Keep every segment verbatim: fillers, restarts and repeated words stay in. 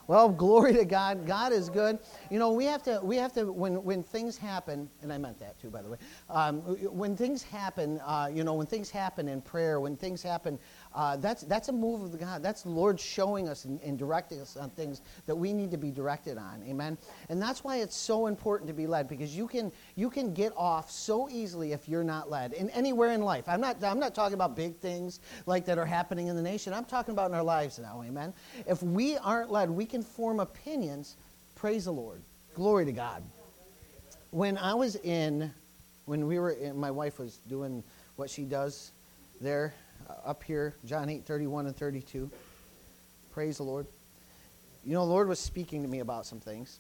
Well, glory to God. God is good. You know, we have to, we have to, when, when things happen, and I meant that too, by the way. Um, when things happen, uh, you know, when things happen in prayer, when things happen, uh, that's that's a move of God. That's the Lord showing us and, and directing us on things that we need to be directed on. Amen. And that's why it's so important to be led, because you can you can get off so easily if you're not led. And anywhere in life. I'm not I'm not talking about big things like that are happening in the nation. I'm talking about in our lives now. Amen. If we aren't led, we can form opinions. Praise the Lord. Glory to God. When I was in, when we were in, my wife was doing what she does there, uh, up here, John eight, thirty-one and thirty-two. Praise the Lord. You know, the Lord was speaking to me about some things.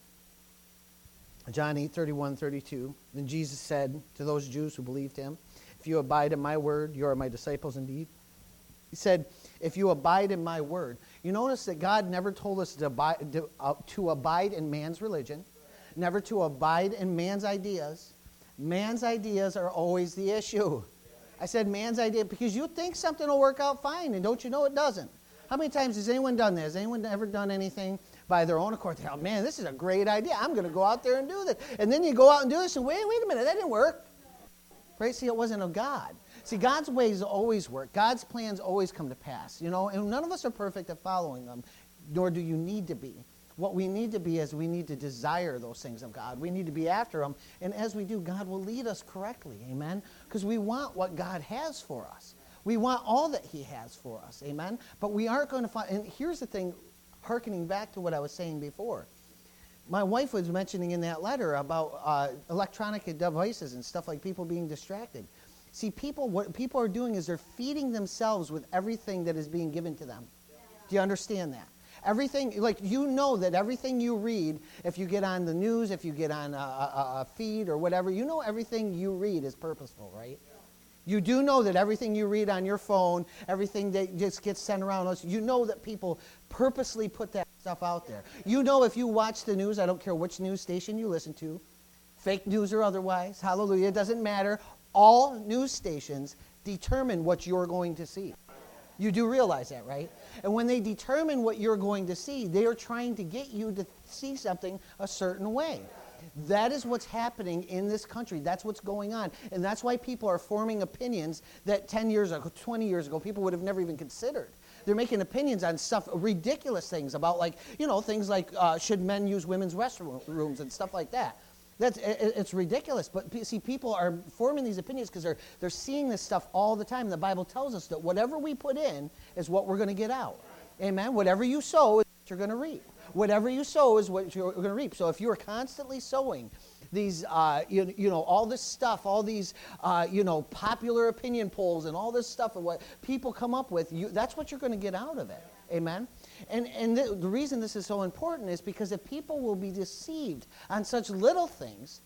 John eight, thirty-one, thirty-two. Then Jesus said to those Jews who believed him, if you abide in my word, you are my disciples indeed. He said, if you abide in my word. You notice that God never told us to abide, to, uh, to abide in man's religion, never to abide in man's ideas. Man's ideas are always the issue. I said man's idea because you think something will work out fine, and don't you know it doesn't? How many times has anyone done this? Has anyone ever done anything by their own accord? Oh, man, this is a great idea. I'm going to go out there and do this. And then you go out and do this, and wait, wait a minute, that didn't work. Right? See, it wasn't of God. See, God's ways always work. God's plans always come to pass, you know, and none of us are perfect at following them, nor do you need to be. What we need to be is we need to desire those things of God. We need to be after them, and as we do, God will lead us correctly, amen? Because we want what God has for us. We want all that he has for us, amen? But we aren't going to find, and here's the thing, hearkening back to what I was saying before. My wife was mentioning in that letter about uh, electronic devices and stuff like people being distracted. See, people, what people are doing is they're feeding themselves with everything that is being given to them. Do you understand that? Everything, like you know that everything you read, if you get on the news, if you get on a, a, a feed or whatever, you know everything you read is purposeful, right? You do know that everything you read on your phone, everything that just gets sent around us, you know that people purposely put that stuff out there. You know if you watch the news, I don't care which news station you listen to, fake news or otherwise, hallelujah, it doesn't matter. All news stations determine what you're going to see. You do realize that, right? And when they determine what you're going to see, they are trying to get you to see something a certain way. That is what's happening in this country. That's what's going on. And that's why people are forming opinions that ten years ago, twenty years ago, people would have never even considered. They're making opinions on stuff, ridiculous things about like, you know, things like uh, should men use women's restrooms and stuff like that. That's it, it's ridiculous. But see, people are forming these opinions because they're they're seeing this stuff all the time. The Bible tells us that whatever we put in is what we're going to get out. Amen. Whatever you sow is what you're going to reap. Whatever you sow is what you're going to reap. So if you're constantly sowing these, uh, you, you know, all this stuff, all these, uh, you know, popular opinion polls and all this stuff and what people come up with, you, that's what you're going to get out of it. Amen. And and the, the reason this is so important is because if people will be deceived on such little things,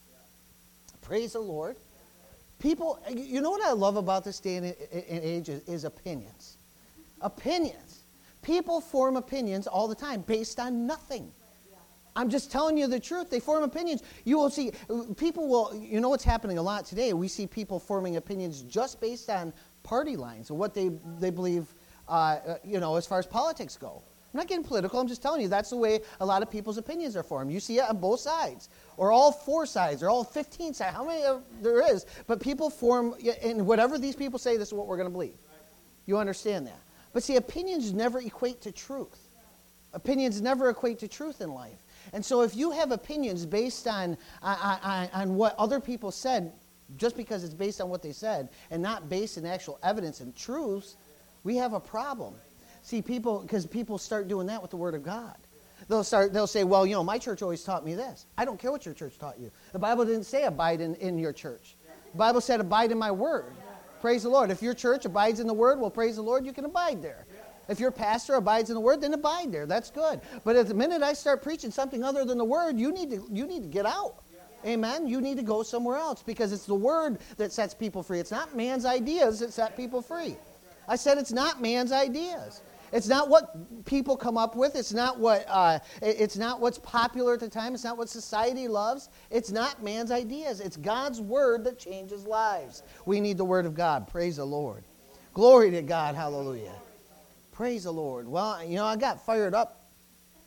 praise the Lord, people, you know what I love about this day and age is, is opinions. Opinions. People form opinions all the time based on nothing. I'm just telling you the truth. They form opinions. You will see, people will, you know what's happening a lot today? We see people forming opinions just based on party lines and what they, they believe, uh, you know, as far as politics go. I'm not getting political. I'm just telling you that's the way a lot of people's opinions are formed. You see it on both sides, or all four sides, or all fifteen sides, how many there is. But people form, and whatever these people say, this is what we're going to believe. You understand that? But see, opinions never equate to truth. Opinions never equate to truth in life. And so if you have opinions based on, on, on, on what other people said, just because it's based on what they said, and not based in actual evidence and truths, we have a problem. See, people, because people start doing that with the Word of God. They'll start. They'll say, well, you know, my church always taught me this. I don't care what your church taught you. The Bible didn't say abide in, in your church. The Bible said abide in my Word. Praise the Lord. If your church abides in the Word, well, praise the Lord, you can abide there. If your pastor abides in the Word, then abide there. That's good. But at the minute I start preaching something other than the Word, you need to you need to get out. Amen? You need to go somewhere else because it's the Word that sets people free. It's not man's ideas that set people free. I said it's not man's ideas. It's not what people come up with. It's not what uh, it's not what's popular at the time. It's not what society loves. It's not man's ideas. It's God's Word that changes lives. We need the Word of God. Praise the Lord. Glory to God. Hallelujah. Praise the Lord. Well, you know, I got fired up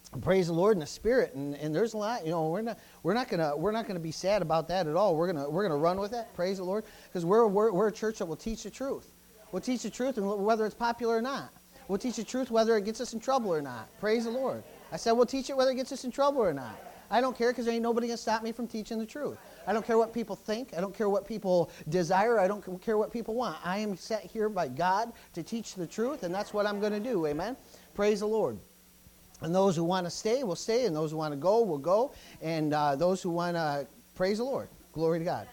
Praise the Lord in the Spirit, and, and there's a lot. You know, we're not we're not gonna we're not gonna be sad about that at all. We're gonna we're gonna run with it. Praise the Lord, because we're, we're we're a church that will teach the truth. We'll teach the truth, and whether it's popular or not. We'll teach the truth whether it gets us in trouble or not. Praise the Lord. I said we'll teach it whether it gets us in trouble or not. I don't care, because there ain't nobody gonna stop me from teaching the truth. I don't care what people think. I don't care what people desire. I don't care what people want. I am set here by God to teach the truth, and that's what I'm going to do. Amen. Praise the Lord. And those who want to stay will stay, and those who want to go will go, and uh, those who want to praise the Lord. Glory to God.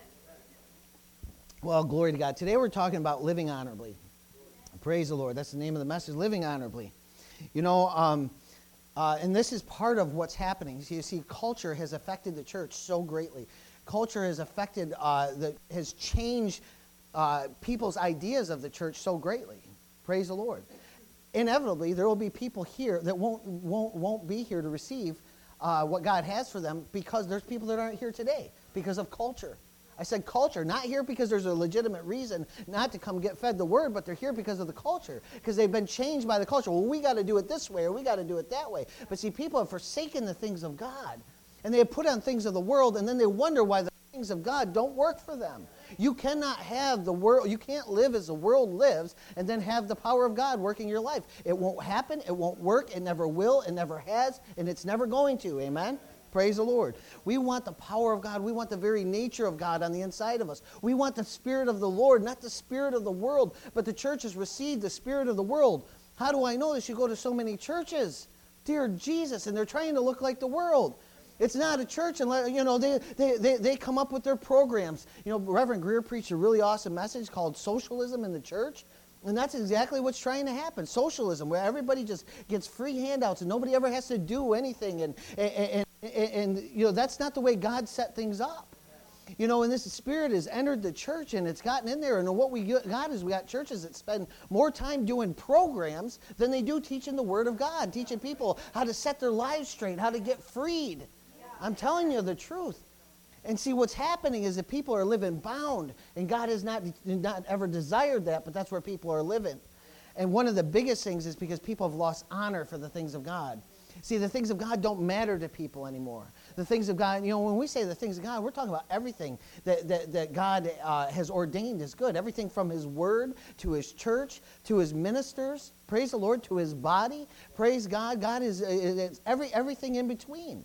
Well, glory to God. Today we're talking about living honorably. Praise the Lord. That's the name of the message, living honorably. You know, um, uh, and this is part of what's happening. You see, culture has affected the church so greatly. Culture has affected, uh, the, has changed uh, people's ideas of the church so greatly. Praise the Lord. Inevitably, there will be people here that won't won't won't be here to receive uh, what God has for them, because there's people that aren't here today because of culture. I said culture, not here because there's a legitimate reason not to come get fed the word, but they're here because of the culture, because they've been changed by the culture. Well, we got to do it this way, or we got to do it that way. But see, people have forsaken the things of God, and they have put on things of the world, and then they wonder why the things of God don't work for them. You cannot have the world, you can't live as the world lives and then have the power of God working your life. It won't happen, it won't work, it never will, it never has, and it's never going to. Amen? Praise the Lord. We want the power of God. We want the very nature of God on the inside of us. We want the Spirit of the Lord, not the spirit of the world, but the church has received the spirit of the world. How do I know this? You go to so many churches, dear Jesus, and they're trying to look like the world. It's not a church, and you know they, they, they, they come up with their programs. You know, Reverend Greer preached a really awesome message called Socialism in the Church, and that's exactly what's trying to happen. Socialism, where everybody just gets free handouts and nobody ever has to do anything, and and, and, and you know that's not the way God set things up. You know, and this spirit has entered the church, and it's gotten in there, and what we got is we got churches that spend more time doing programs than they do teaching the Word of God, teaching people how to set their lives straight, how to get freed. I'm telling you the truth. And see, what's happening is that people are living bound, and God has not, not ever desired that, but that's where people are living. And one of the biggest things is because people have lost honor for the things of God. See, the things of God don't matter to people anymore. The things of God, you know, when we say the things of God, we're talking about everything that, that, that God uh, has ordained is good. Everything from His Word to His church to His ministers, praise the Lord, to His body, praise God. God is, is every, everything in between.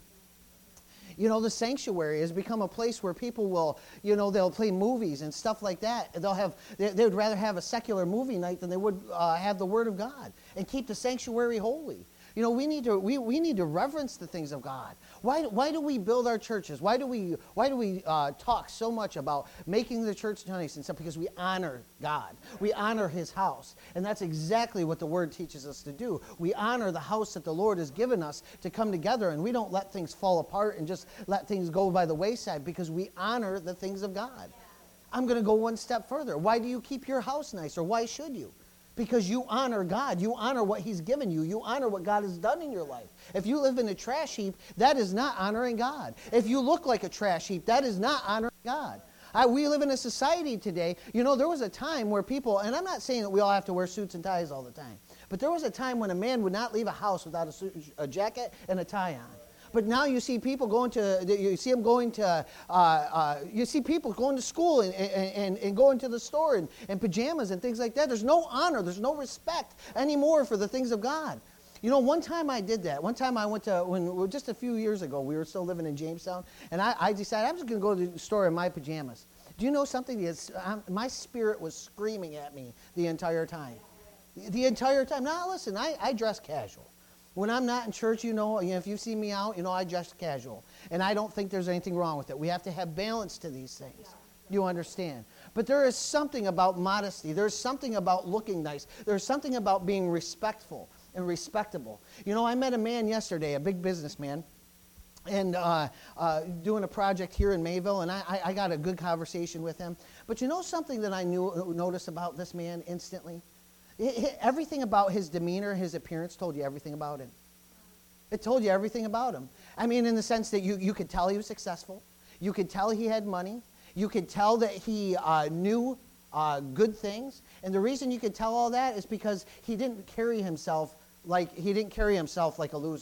You know, the sanctuary has become a place where people will, you know, they'll play movies and stuff like that. They'll have, they, they would rather have a secular movie night than they would uh, have the Word of God and keep the sanctuary holy. You know, we need to we, we need to reverence the things of God. Why why do we build our churches? Why do we why do we uh, talk so much about making the church nice and stuff? Because we honor God. We honor His house, and that's exactly what the Word teaches us to do. We honor the house that the Lord has given us to come together, and we don't let things fall apart and just let things go by the wayside, because we honor the things of God. I'm going to go one step further. Why do you keep your house nice, or why should you? Because you honor God. You honor what He's given you. You honor what God has done in your life. If you live in a trash heap, that is not honoring God. If you look like a trash heap, that is not honoring God. I, we live in a society today, you know, there was a time where people, and I'm not saying that we all have to wear suits and ties all the time, but there was a time when a man would not leave a house without a, suit, a jacket and a tie on. But now you see people going to, you see them going to, uh, uh, you see people going to school and, and, and going to the store in, in pajamas and things like that. There's no honor, there's no respect anymore for the things of God. You know, one time I did that. One time I went to, when just a few years ago, we were still living in Jamestown, and I, I decided I'm just going to go to the store in my pajamas. Do you know something? It's, um, my spirit was screaming at me the entire time. The, the entire time. Now, listen, I, I dress casual. When I'm not in church, you know, you know, if you see me out, you know, I dress casual. And I don't think there's anything wrong with it. We have to have balance to these things. You understand? But there is something about modesty. There's something about looking nice. There's something about being respectful and respectable. You know, I met a man yesterday, a big businessman, and uh, uh, doing a project here in Mayville, and I, I got a good conversation with him. But you know something that I knew noticed about this man instantly? Everything about his demeanor, his appearance told you everything about him. It told you everything about him. I mean, in the sense that you, you could tell he was successful. You could tell he had money. You could tell that he uh, knew uh, good things. And the reason you could tell all that is because he didn't carry himself like he didn't carry himself like a loser.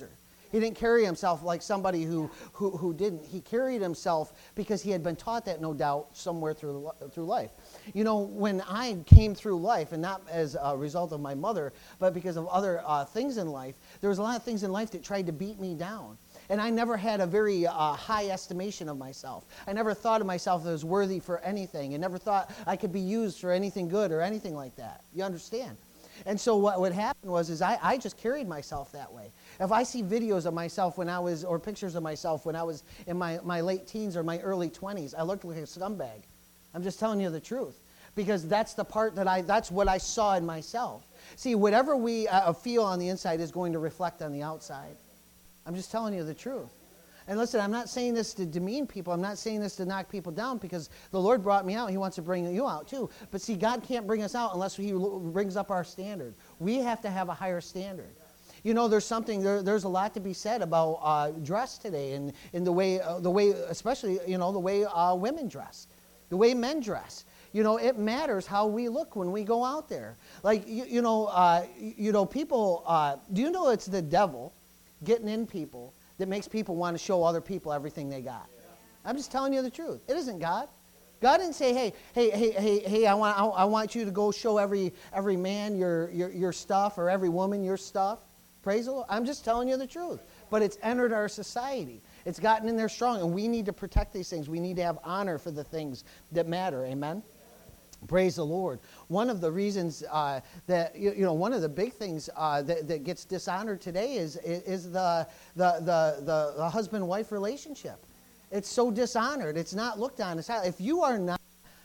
He didn't carry himself like somebody who, who, who didn't. He carried himself because he had been taught that, no doubt, somewhere through, through life. You know, when I came through life, and not as a result of my mother, but because of other uh, things in life, there was a lot of things in life that tried to beat me down. And I never had a very uh, high estimation of myself. I never thought of myself as worthy for anything. I never thought I could be used for anything good or anything like that. You understand? And so what would happen was is I, I just carried myself that way. If I see videos of myself when I was, or pictures of myself when I was in my, my late teens or my early twenties, I looked like a scumbag. I'm just telling you the truth. Because that's the part that I, that's what I saw in myself. See, whatever we uh, feel on the inside is going to reflect on the outside. I'm just telling you the truth. And listen, I'm not saying this to demean people. I'm not saying this to knock people down, because the Lord brought me out. He wants to bring you out too. But see, God can't bring us out unless He brings up our standard. We have to have a higher standard. You know, there's something, there, there's a lot to be said about uh, dress today, and in the way, uh, the way, especially, you know, the way uh, women dress, the way men dress. You know, it matters how we look when we go out there. Like, you, you know, uh, you know, people, uh, do you know it's the devil getting in people that makes people want to show other people everything they got? I'm just telling you the truth. It isn't God. God didn't say, hey, hey, hey, hey, hey, I want, I, I want you to go show every, every man your, your, your stuff, or every woman your stuff. Praise the Lord. I'm just telling you the truth. But it's entered our society. It's gotten in there strong, and we need to protect these things. We need to have honor for the things that matter. Amen? Praise the Lord. One of the reasons uh, that, you, you know, one of the big things uh, that, that gets dishonored today is, is the, the, the, the, the husband-wife relationship. It's so dishonored. It's not looked on as high. If you are not,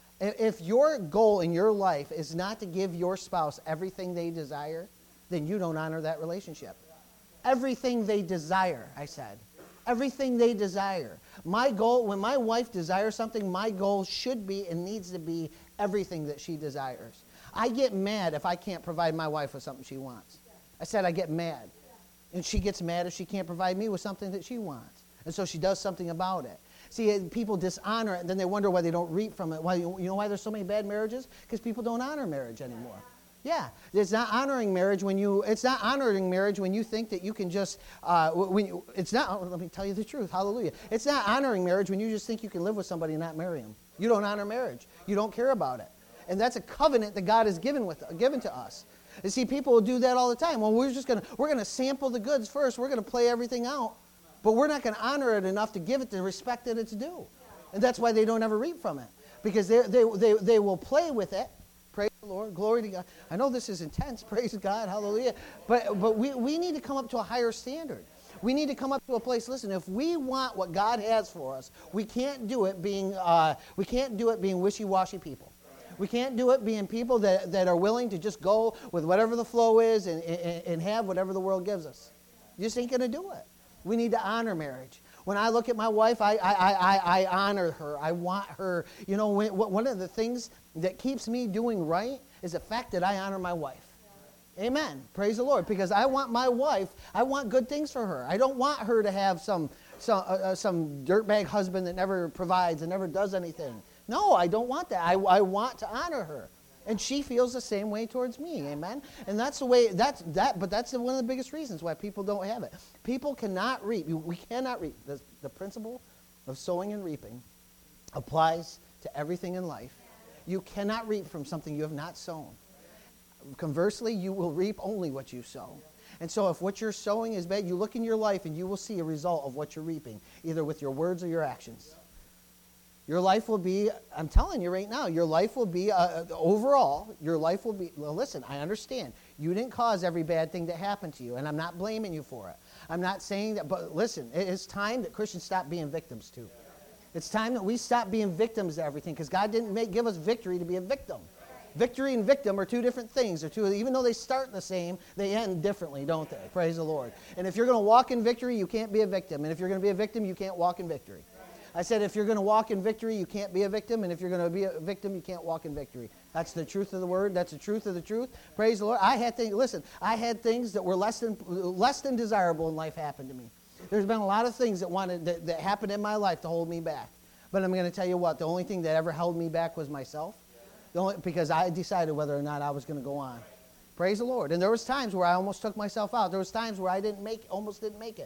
if your goal in your life is not to give your spouse everything they desire, then you don't honor that relationship. Everything they desire, I said. Everything they desire. My goal, when my wife desires something, my goal should be and needs to be everything that she desires. I get mad if I can't provide my wife with something she wants. I said I get mad. And she gets mad if she can't provide me with something that she wants. And so she does something about it. See, people dishonor it, and then they wonder why they don't reap from it. Why, you know why there's so many bad marriages? Because people don't honor marriage anymore. Yeah, it's not honoring marriage when you. It's not honoring marriage when you think that you can just. Uh, when you, it's not. Oh, let me tell you the truth. Hallelujah. It's not honoring marriage when you just think you can live with somebody and not marry him. You don't honor marriage. You don't care about it, and that's a covenant that God has given with given to us. And see, people will do that all the time. Well, we're just gonna we're gonna sample the goods first. We're gonna play everything out, but we're not gonna honor it enough to give it the respect that it's due, and that's why they don't ever reap from it, because they they they they will play with it. Praise the Lord. Glory to God. I know this is intense. Praise God. Hallelujah. But but we, we need to come up to a higher standard. We need to come up to a place. Listen, if we want what God has for us, we can't do it being uh, we can't do it being wishy-washy people. We can't do it being people that, that are willing to just go with whatever the flow is and, and, and have whatever the world gives us. You just ain't going to do it. We need to honor marriage. When I look at my wife, I, I, I, I honor her. I want her. You know, when, one of the things that keeps me doing right is the fact that I honor my wife. Amen. Praise the Lord. Because I want my wife, I want good things for her. I don't want her to have some, some, uh, some dirtbag husband that never provides and never does anything. No, I don't want that. I, I want to honor her. And she feels the same way towards me. Amen. And that's the way, that's that, but that's one of the biggest reasons why people don't have it. People cannot reap. We cannot reap. The, the principle of sowing and reaping applies to everything in life. You cannot reap from something you have not sown. Conversely, you will reap only what you sow. And so if what you're sowing is bad, you look in your life and you will see a result of what you're reaping, either with your words or your actions. Your life will be, I'm telling you right now, your life will be, uh, overall, your life will be, well, listen, I understand. You didn't cause every bad thing that happened to you, and I'm not blaming you for it. I'm not saying that, but listen, it's time that Christians stop being victims too. It's time that we stop being victims to everything, because God didn't make, give us victory to be a victim. Victory and victim are two different things. They're two, even though they start the same, they end differently, don't they? Praise the Lord. And if you're going to walk in victory, you can't be a victim. And if you're going to be a victim, you can't walk in victory. I said if you're going to walk in victory, you can't be a victim. And if you're going to be a victim, you can't walk in victory. That's the truth of the word. That's the truth of the truth. Praise the Lord. I had things, listen, I had things that were less than, less than desirable in life happen to me. There's been a lot of things that, wanted, that, that happened in my life to hold me back. But I'm going to tell you what, the only thing that ever held me back was myself. The only, because I decided whether or not I was going to go on. Praise the Lord. And there was times where I almost took myself out. There was times where I didn't make, almost didn't make it.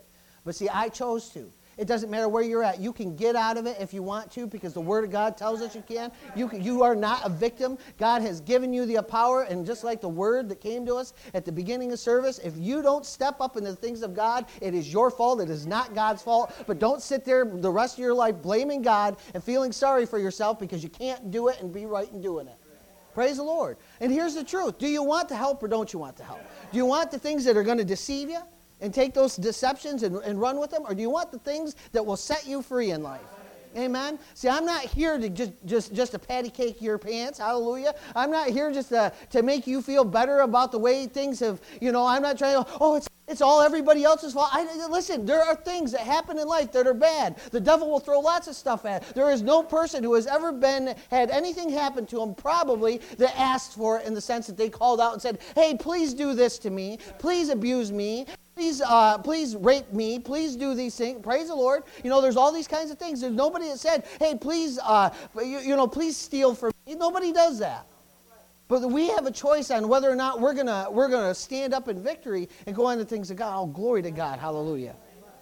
But see, I chose to. It doesn't matter where you're at. You can get out of it if you want to because the Word of God tells us you can. You, can, you are not a victim. God has given you the power, and just like the Word that came to us at the beginning of service, if you don't step up into the things of God, it is your fault. It is not God's fault. But don't sit there the rest of your life blaming God and feeling sorry for yourself because you can't do it and be right in doing it. Praise the Lord. And here's the truth. Do you want the help or don't you want the help? Do you want the things that are going to deceive you? And take those deceptions and, and run with them? Or do you want the things that will set you free in life? Amen? See, I'm not here to just, just, just to patty cake your pants. Hallelujah. I'm not here just to, to make you feel better about the way things have, you know, I'm not trying to, oh, it's, it's all everybody else's fault. I, listen, there are things that happen in life that are bad. The devil will throw lots of stuff at it. There is no person who has ever been, had anything happen to him probably that asked for it in the sense that they called out and said, hey, please do this to me. Please abuse me. Please, uh, please rape me. Please do these things. Praise the Lord. You know, there's all these kinds of things. There's nobody that said, hey, please, uh, you, you know, please steal from me. Nobody does that. But we have a choice on whether or not we're gonna we're gonna stand up in victory and go on to things of God. Oh, glory to God. Hallelujah.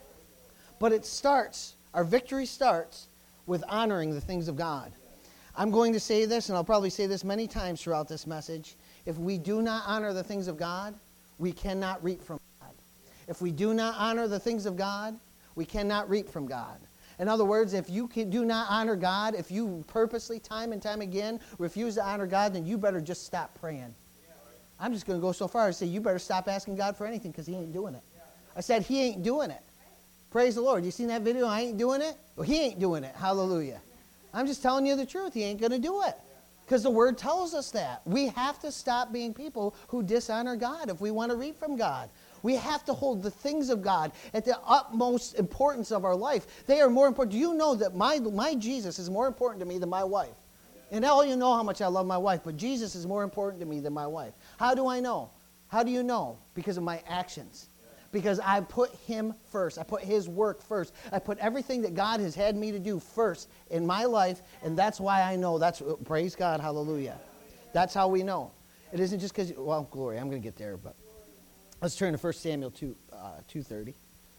But it starts, our victory starts with honoring the things of God. I'm going to say this, and I'll probably say this many times throughout this message. If we do not honor the things of God, we cannot reap from God. If we do not honor the things of God, we cannot reap from God. In other words, if you can, do not honor God, if you purposely, time and time again, refuse to honor God, then you better just stop praying. I'm just going to go so far as to say you better stop asking God for anything because he ain't doing it. I said he ain't doing it. Praise the Lord. You seen that video? I ain't doing it? Well, he ain't doing it. Hallelujah. I'm just telling you the truth. He ain't going to do it. Because the Word tells us that. We have to stop being people who dishonor God if we want to reap from God. We have to hold the things of God at the utmost importance of our life. They are more important. Do you know that my, my Jesus is more important to me than my wife? And all you know how much I love my wife, but Jesus is more important to me than my wife. How do I know? How do you know? Because of my actions. Because I put him first. I put his work first. I put everything that God has had me to do first in my life, and that's why I know. That's praise God, hallelujah. That's how we know. It isn't just because, well, glory, I'm going to get there, but let's turn to First Samuel two, uh, two thirty.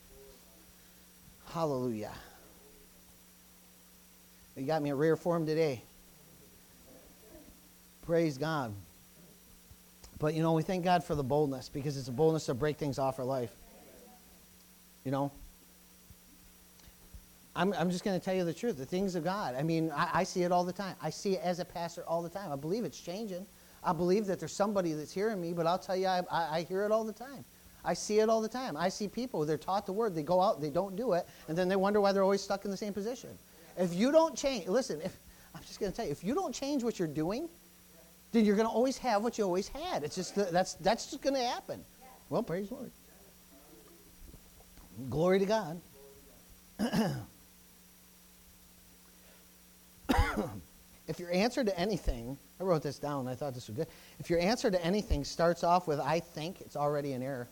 Hallelujah. You got me in rare form today. Praise God. But, you know, we thank God for the boldness because it's a boldness to break things off our life. You know? I'm, I'm just going to tell you the truth, the things of God. I mean, I, I see it all the time. I see it as a pastor all the time. I believe it's changing. I believe that there's somebody that's hearing me, but I'll tell you, I, I, I hear it all the time. I see it all the time. I see people, they're taught the Word, they go out, they don't do it, and then they wonder why they're always stuck in the same position. If you don't change, listen, if, I'm just going to tell you, if you don't change what you're doing, then you're going to always have what you always had. It's just, that's, that's just going to happen. Well, praise the Lord. Glory to God. If your answer to anything, I wrote this down, and I thought this was good. If your answer to anything starts off with, I think, it's already an error.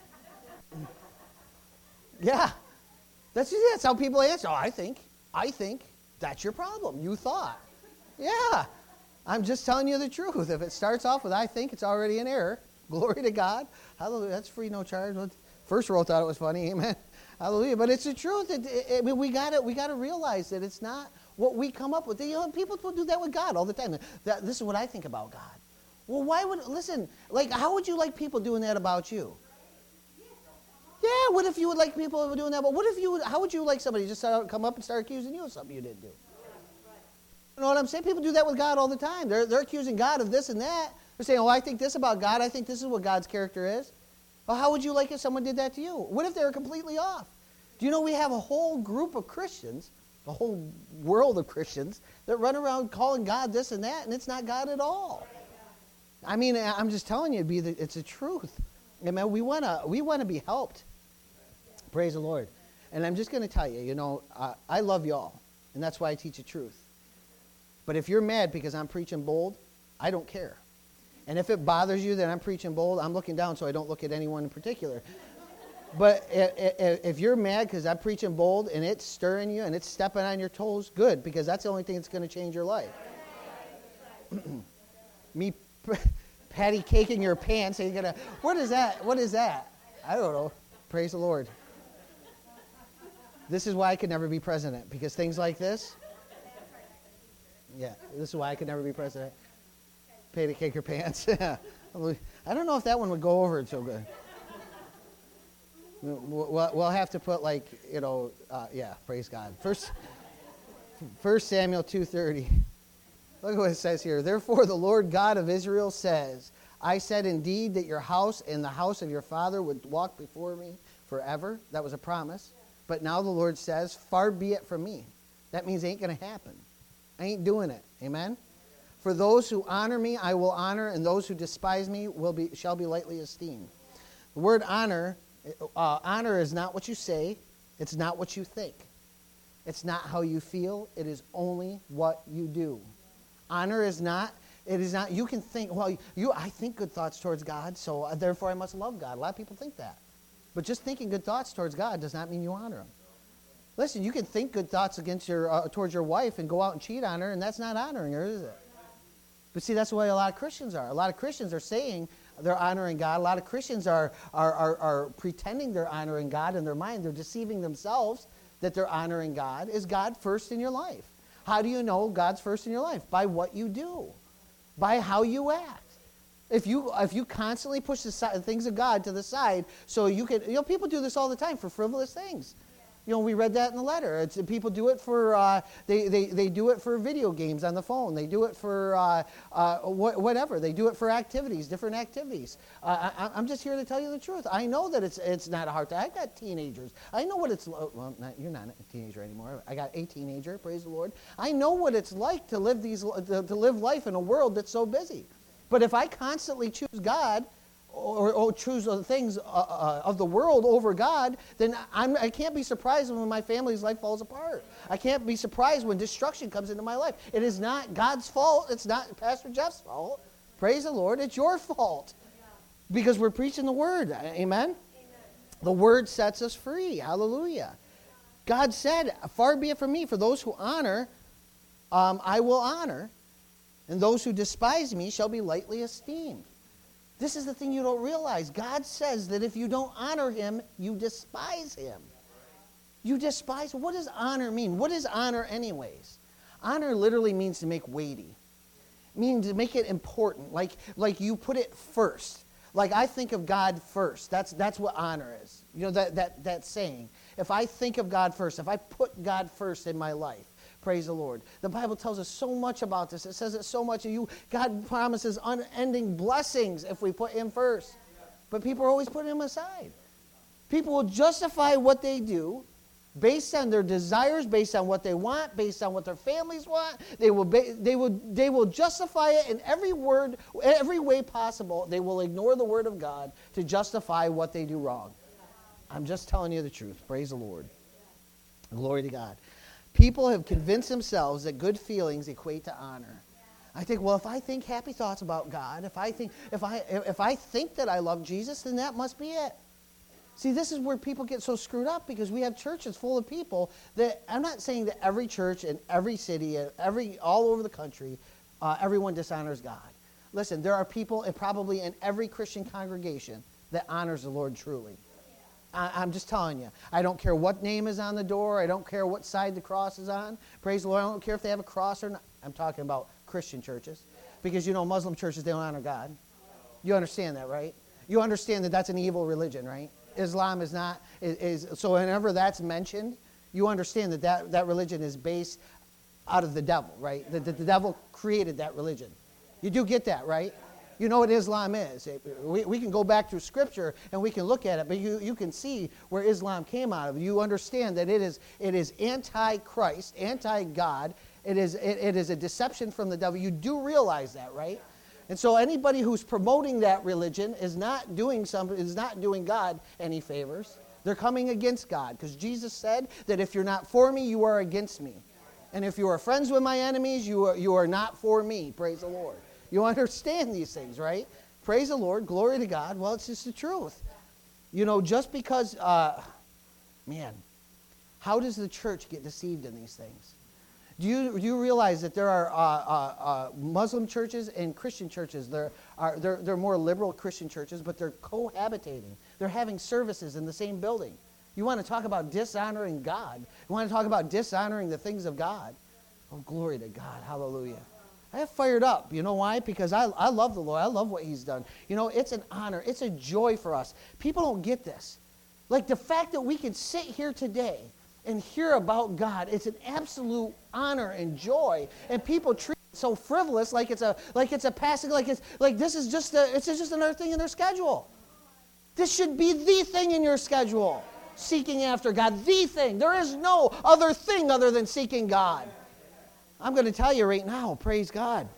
Yeah. That's, that's how people answer. Oh, I think. I think. That's your problem. You thought. Yeah. I'm just telling you the truth. If it starts off with, I think, it's already an error. Glory to God. Hallelujah. That's free, no charge. First row thought it was funny. Amen. Hallelujah. But it's the truth. It, it, I mean, we got we got to realize that it's not what we come up with. You know, people will do that with God all the time. That, this is what I think about God. Well, why would, listen, like, how would you like people doing that about you? Yeah, what if you would like people doing that? But what if you would, how would you like somebody to just start, come up and start accusing you of something you didn't do? You know what I'm saying? People do that with God all the time. They're, they're accusing God of this and that. They're saying, oh, I think this about God. I think this is what God's character is. Well, how would you like if someone did that to you? What if they were completely off? Do you know we have a whole group of Christians, a whole world of Christians, that run around calling God this and that, and it's not God at all. I mean, I'm just telling you, it'd be the, it's the truth. Amen. We want to we want to be helped. Praise the Lord. And I'm just going to tell you, you know, uh, I love y'all, and that's why I teach the truth. But if you're mad because I'm preaching bold, I don't care. And if it bothers you that I'm preaching bold, I'm looking down so I don't look at anyone in particular. But if you're mad because I'm preaching bold and it's stirring you and it's stepping on your toes, good, because that's the only thing that's going to change your life. Me patty caking your pants, and you're gonna, what is that? What is that? I don't know. Praise the Lord. This is why I could never be president, because things like this. Yeah, this is why I could never be president. Pay to kick your pants. I don't know if that one would go over so good. We'll, we'll have to put like, you know, uh, yeah, praise God. First, First Samuel two thirty. Look at what it says here. Therefore the Lord God of Israel says, I said indeed that your house and the house of your father would walk before me forever. That was a promise. But now the Lord says, far be it from me. That means it ain't going to happen. I ain't doing it. Amen? For those who honor me, I will honor, and those who despise me will be shall be lightly esteemed. The word honor, uh, honor is not what you say. It's not what you think. It's not how you feel. It is only what you do. Honor is not, it is not, you can think, well, you, I think good thoughts towards God, so therefore I must love God. A lot of people think that. But just thinking good thoughts towards God does not mean you honor Him. Listen, you can think good thoughts against your uh, towards your wife and go out and cheat on her, and that's not honoring her, is it? But see, that's the way a lot of Christians are. A lot of Christians are saying they're honoring God. A lot of Christians are, are, are, are pretending they're honoring God in their mind. They're deceiving themselves that they're honoring God. Is God first in your life? How do you know God's first in your life? By what you do. By how you act. If you if you constantly push the si- things of God to the side so you can, you know, people do this all the time for frivolous things. You know, we read that in the letter. It's, people do it for, uh, they, they, they do it for video games on the phone. They do it for uh, uh, wh- whatever. They do it for activities, different activities. Uh, I, I'm just here to tell you the truth. I know that it's it's not a hard time. I've got teenagers. I know what it's, well, not, you're not a teenager anymore. I got a teenager, praise the Lord. I know what it's like to live these to, to live life in a world that's so busy. But if I constantly choose God, Or, or choose the things uh, uh, of the world over God, then I'm, I can't be surprised when my family's life falls apart. I can't be surprised when destruction comes into my life. It is not God's fault. It's not Pastor Jeff's fault. Praise the Lord. It's your fault. Because we're preaching the Word. Amen? Amen. The Word sets us free. Hallelujah. God said, far be it from me, for those who honor, um, I will honor, and those who despise me shall be lightly esteemed. This is the thing you don't realize. God says that if you don't honor Him, you despise Him. You despise. What does honor mean? What is honor anyways? Honor literally means to make weighty. It means to make it important. Like, like you put it first. Like I think of God first. That's, that's what honor is. You know, that, that, that saying. If I think of God first, if I put God first in my life, praise the Lord. The Bible tells us so much about this. It says it so much. You, God promises unending blessings if we put Him first. But people are always putting Him aside. People will justify what they do based on their desires, based on what they want, based on what their families want. They will, ba- they will, they will justify it in every word, every way possible. They will ignore the Word of God to justify what they do wrong. I'm just telling you the truth. Praise the Lord. Glory to God. People have convinced themselves that good feelings equate to honor. I think, well, if I think happy thoughts about God, if I think if I if I think that I love Jesus, then that must be it. See, this is where people get so screwed up because we have churches full of people that, I'm not saying that every church in every city, every all over the country, uh, everyone dishonors God. Listen, there are people, and probably in every Christian congregation, that honors the Lord truly. I'm just telling you. I don't care what name is on the door. I don't care what side the cross is on. Praise the Lord. I don't care if they have a cross or not. I'm talking about Christian churches. Because, you know, Muslim churches, they don't honor God. You understand that, right? You understand that that's an evil religion, right? Islam is not. Is, is so whenever that's mentioned, you understand that, that that religion is based out of the devil, right? That the, the devil created that religion. You do get that, right? You know what Islam is. We, we can go back through Scripture and we can look at it, but you, you can see where Islam came out of. You understand that it is it is anti-Christ, anti-God. It is it, it is a deception from the devil. You do realize that, right? And so anybody who's promoting that religion is not doing some is not doing God any favors. They're coming against God because Jesus said that if you're not for me, you are against me, and if you are friends with my enemies, you are you are not for me. Praise the Lord. You understand these things, right? Praise the Lord. Glory to God. Well, it's just the truth. You know, just because, uh, man, how does the church get deceived in these things? Do you do you realize that there are uh, uh, uh, Muslim churches and Christian churches? There are they're, they're more liberal Christian churches, but they're cohabitating. They're having services in the same building. You want to talk about dishonoring God. You want to talk about dishonoring the things of God. Oh, glory to God. Hallelujah. I have fired up. You know why? Because I, I love the Lord. I love what he's done. You know, it's an honor. It's a joy for us. People don't get this. Like the fact that we can sit here today and hear about God, it's an absolute honor and joy. And people treat it so frivolous, like it's a like it's a passing, like it's like this is just a, it's just another thing in their schedule. This should be the thing in your schedule. Seeking after God, the thing. There is no other thing other than seeking God. I'm going to tell you right now, praise God.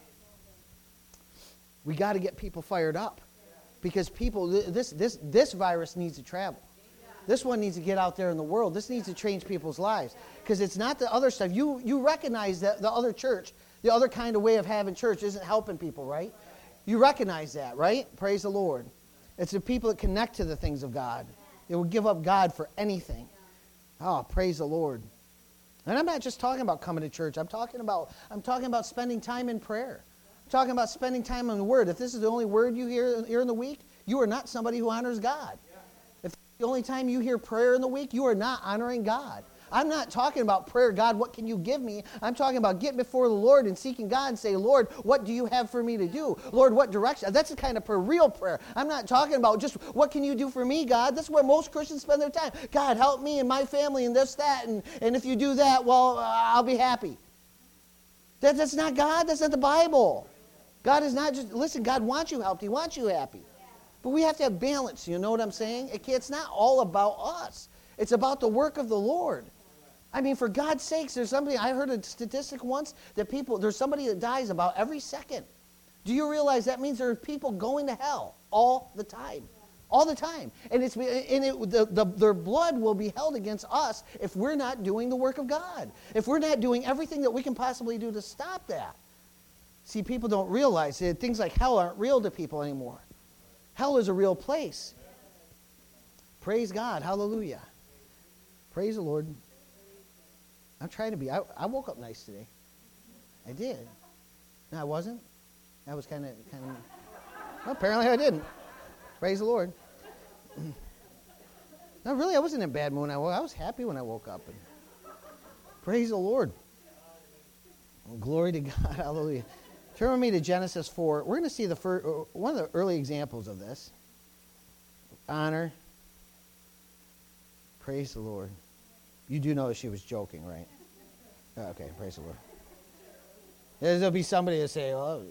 We got to get people fired up. Because people, this, this, this virus needs to travel. This one needs to get out there in the world. This needs to change people's lives. Because it's not the other stuff. You, you recognize that the other church, the other kind of way of having church isn't helping people, right? You recognize that, right? Praise the Lord. It's the people that connect to the things of God. They will give up God for anything. Oh, praise the Lord. And I'm not just talking about coming to church. I'm talking about I'm talking about spending time in prayer. I'm talking about spending time in the Word. If this is the only word you hear here in the week, you are not somebody who honors God. If the only time you hear prayer in the week, you are not honoring God. I'm not talking about prayer, God, what can you give me? I'm talking about getting before the Lord and seeking God and say, Lord, what do you have for me to do? Lord, what direction? That's the kind of prayer, real prayer. I'm not talking about just what can you do for me, God? That's where most Christians spend their time. God, help me and my family and this, that, and, and if you do that, well, uh, I'll be happy. That, that's not God. That's not the Bible. God is not just, listen, God wants you helped. He wants you happy. But we have to have balance. You know what I'm saying? It, it's not all about us. It's about the work of the Lord. I mean, for God's sakes, there's somebody, I heard a statistic once that people, there's somebody that dies about every second. Do you realize that means there are people going to hell all the time? All the time. And it's and it, the, the, their blood will be held against us if we're not doing the work of God. If we're not doing everything that we can possibly do to stop that. See, people don't realize that things like hell aren't real to people anymore. Hell is a real place. Praise God. Hallelujah. Praise the Lord. I'm trying to be. I, I woke up nice today. I did. No, I wasn't. I was kind of, kind of. Well, apparently I didn't. Praise the Lord. No, really, I wasn't in a bad mood. I, I was happy when I woke up. And praise the Lord. Well, glory to God. Hallelujah. Turn with me to Genesis four. We're going to see the first, one of the early examples of this. Honor. Praise the Lord. You do know she was joking, right? Okay, praise the Lord. There'll be somebody to say, oh,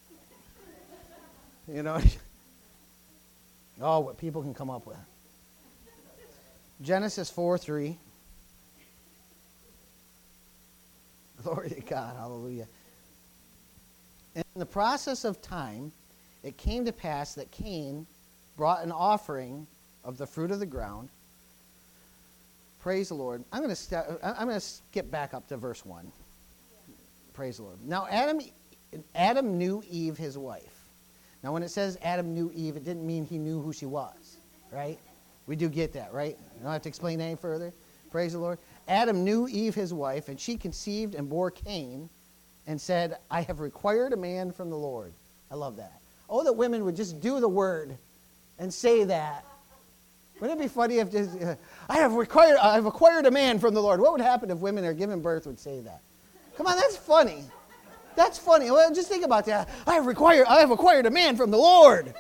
you know, oh, what people can come up with. Genesis four three. Glory to God, hallelujah. In the process of time, it came to pass that Cain brought an offering of the fruit of the ground. Praise the Lord. I'm going to st- I'm going to skip back up to verse one. Praise the Lord. Now Adam Adam knew Eve, his wife. Now when it says Adam knew Eve, it didn't mean he knew who she was, right? We do get that, right? I don't have to explain any further. Praise the Lord. Adam knew Eve, his wife, and she conceived and bore Cain and said, I have required a man from the Lord. I love that. Oh, that women would just do the word and say that. Wouldn't it be funny if just, uh, I have required, I have acquired a man from the Lord? What would happen if women are giving birth would say that? Come on, that's funny. That's funny. Well, just think about that. I have required, I have acquired a man from the Lord.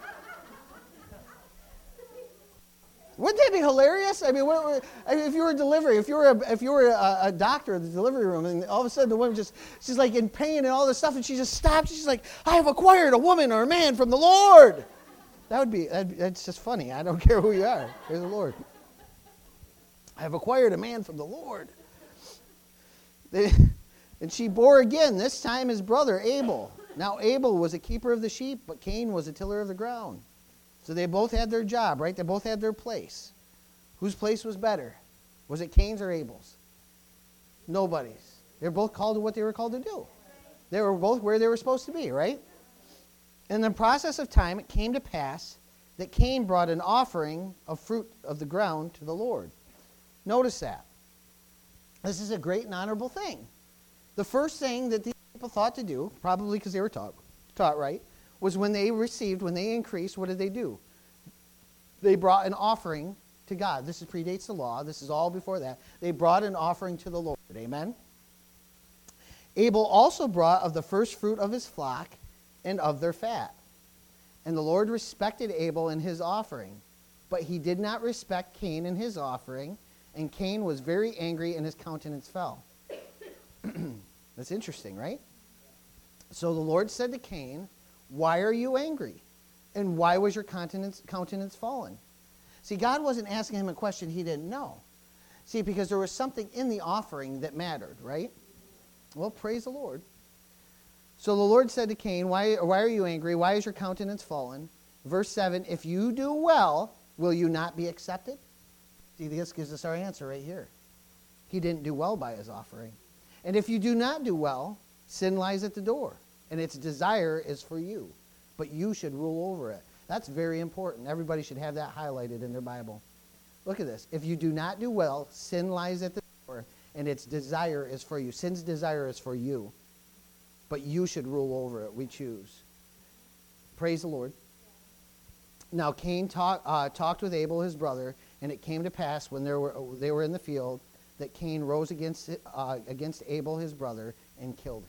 Wouldn't that be hilarious? I mean, what, what, I mean if you were delivering, if you were a, if you were a, a doctor in the delivery room, and all of a sudden the woman just, she's like in pain and all this stuff, and she just stops. She's like, I have acquired a woman or a man from the Lord. That would be, that'd, that's just funny. I don't care who you are. Praise the Lord. I have acquired a man from the Lord. They, and she bore again, this time his brother Abel. Now Abel was a keeper of the sheep, but Cain was a tiller of the ground. So they both had their job, right? They both had their place. Whose place was better? Was it Cain's or Abel's? Nobody's. They were both called to what they were called to do. They were both where they were supposed to be, right? In the process of time, it came to pass that Cain brought an offering of fruit of the ground to the Lord. Notice that. This is a great and honorable thing. The first thing that these people thought to do, probably because they were taught, taught right, was when they received, when they increased, what did they do? They brought an offering to God. This is, predates the law. This is all before that. They brought an offering to the Lord. Amen? Abel also brought of the first fruit of his flock and of their fat. And the Lord respected Abel and his offering, but he did not respect Cain and his offering, and Cain was very angry and his countenance fell. That's interesting, right? So the Lord said to Cain, why are you angry? And why was your countenance, countenance fallen? See, God wasn't asking him a question he didn't know. See, because there was something in the offering that mattered, right? Well, praise the Lord. So the Lord said to Cain, why, why are you angry? Why is your countenance fallen? Verse seven, if you do well, will you not be accepted? See, this gives us our answer right here. He didn't do well by his offering. And if you do not do well, sin lies at the door, and its desire is for you, but you should rule over it. That's very important. Everybody should have that highlighted in their Bible. Look at this. If you do not do well, sin lies at the door, and its desire is for you. Sin's desire is for you, but you should rule over it. We choose. Praise the Lord. Now Cain talk, uh, talked with Abel, his brother, and it came to pass when they were, they were in the field that Cain rose against, uh, against Abel, his brother, and killed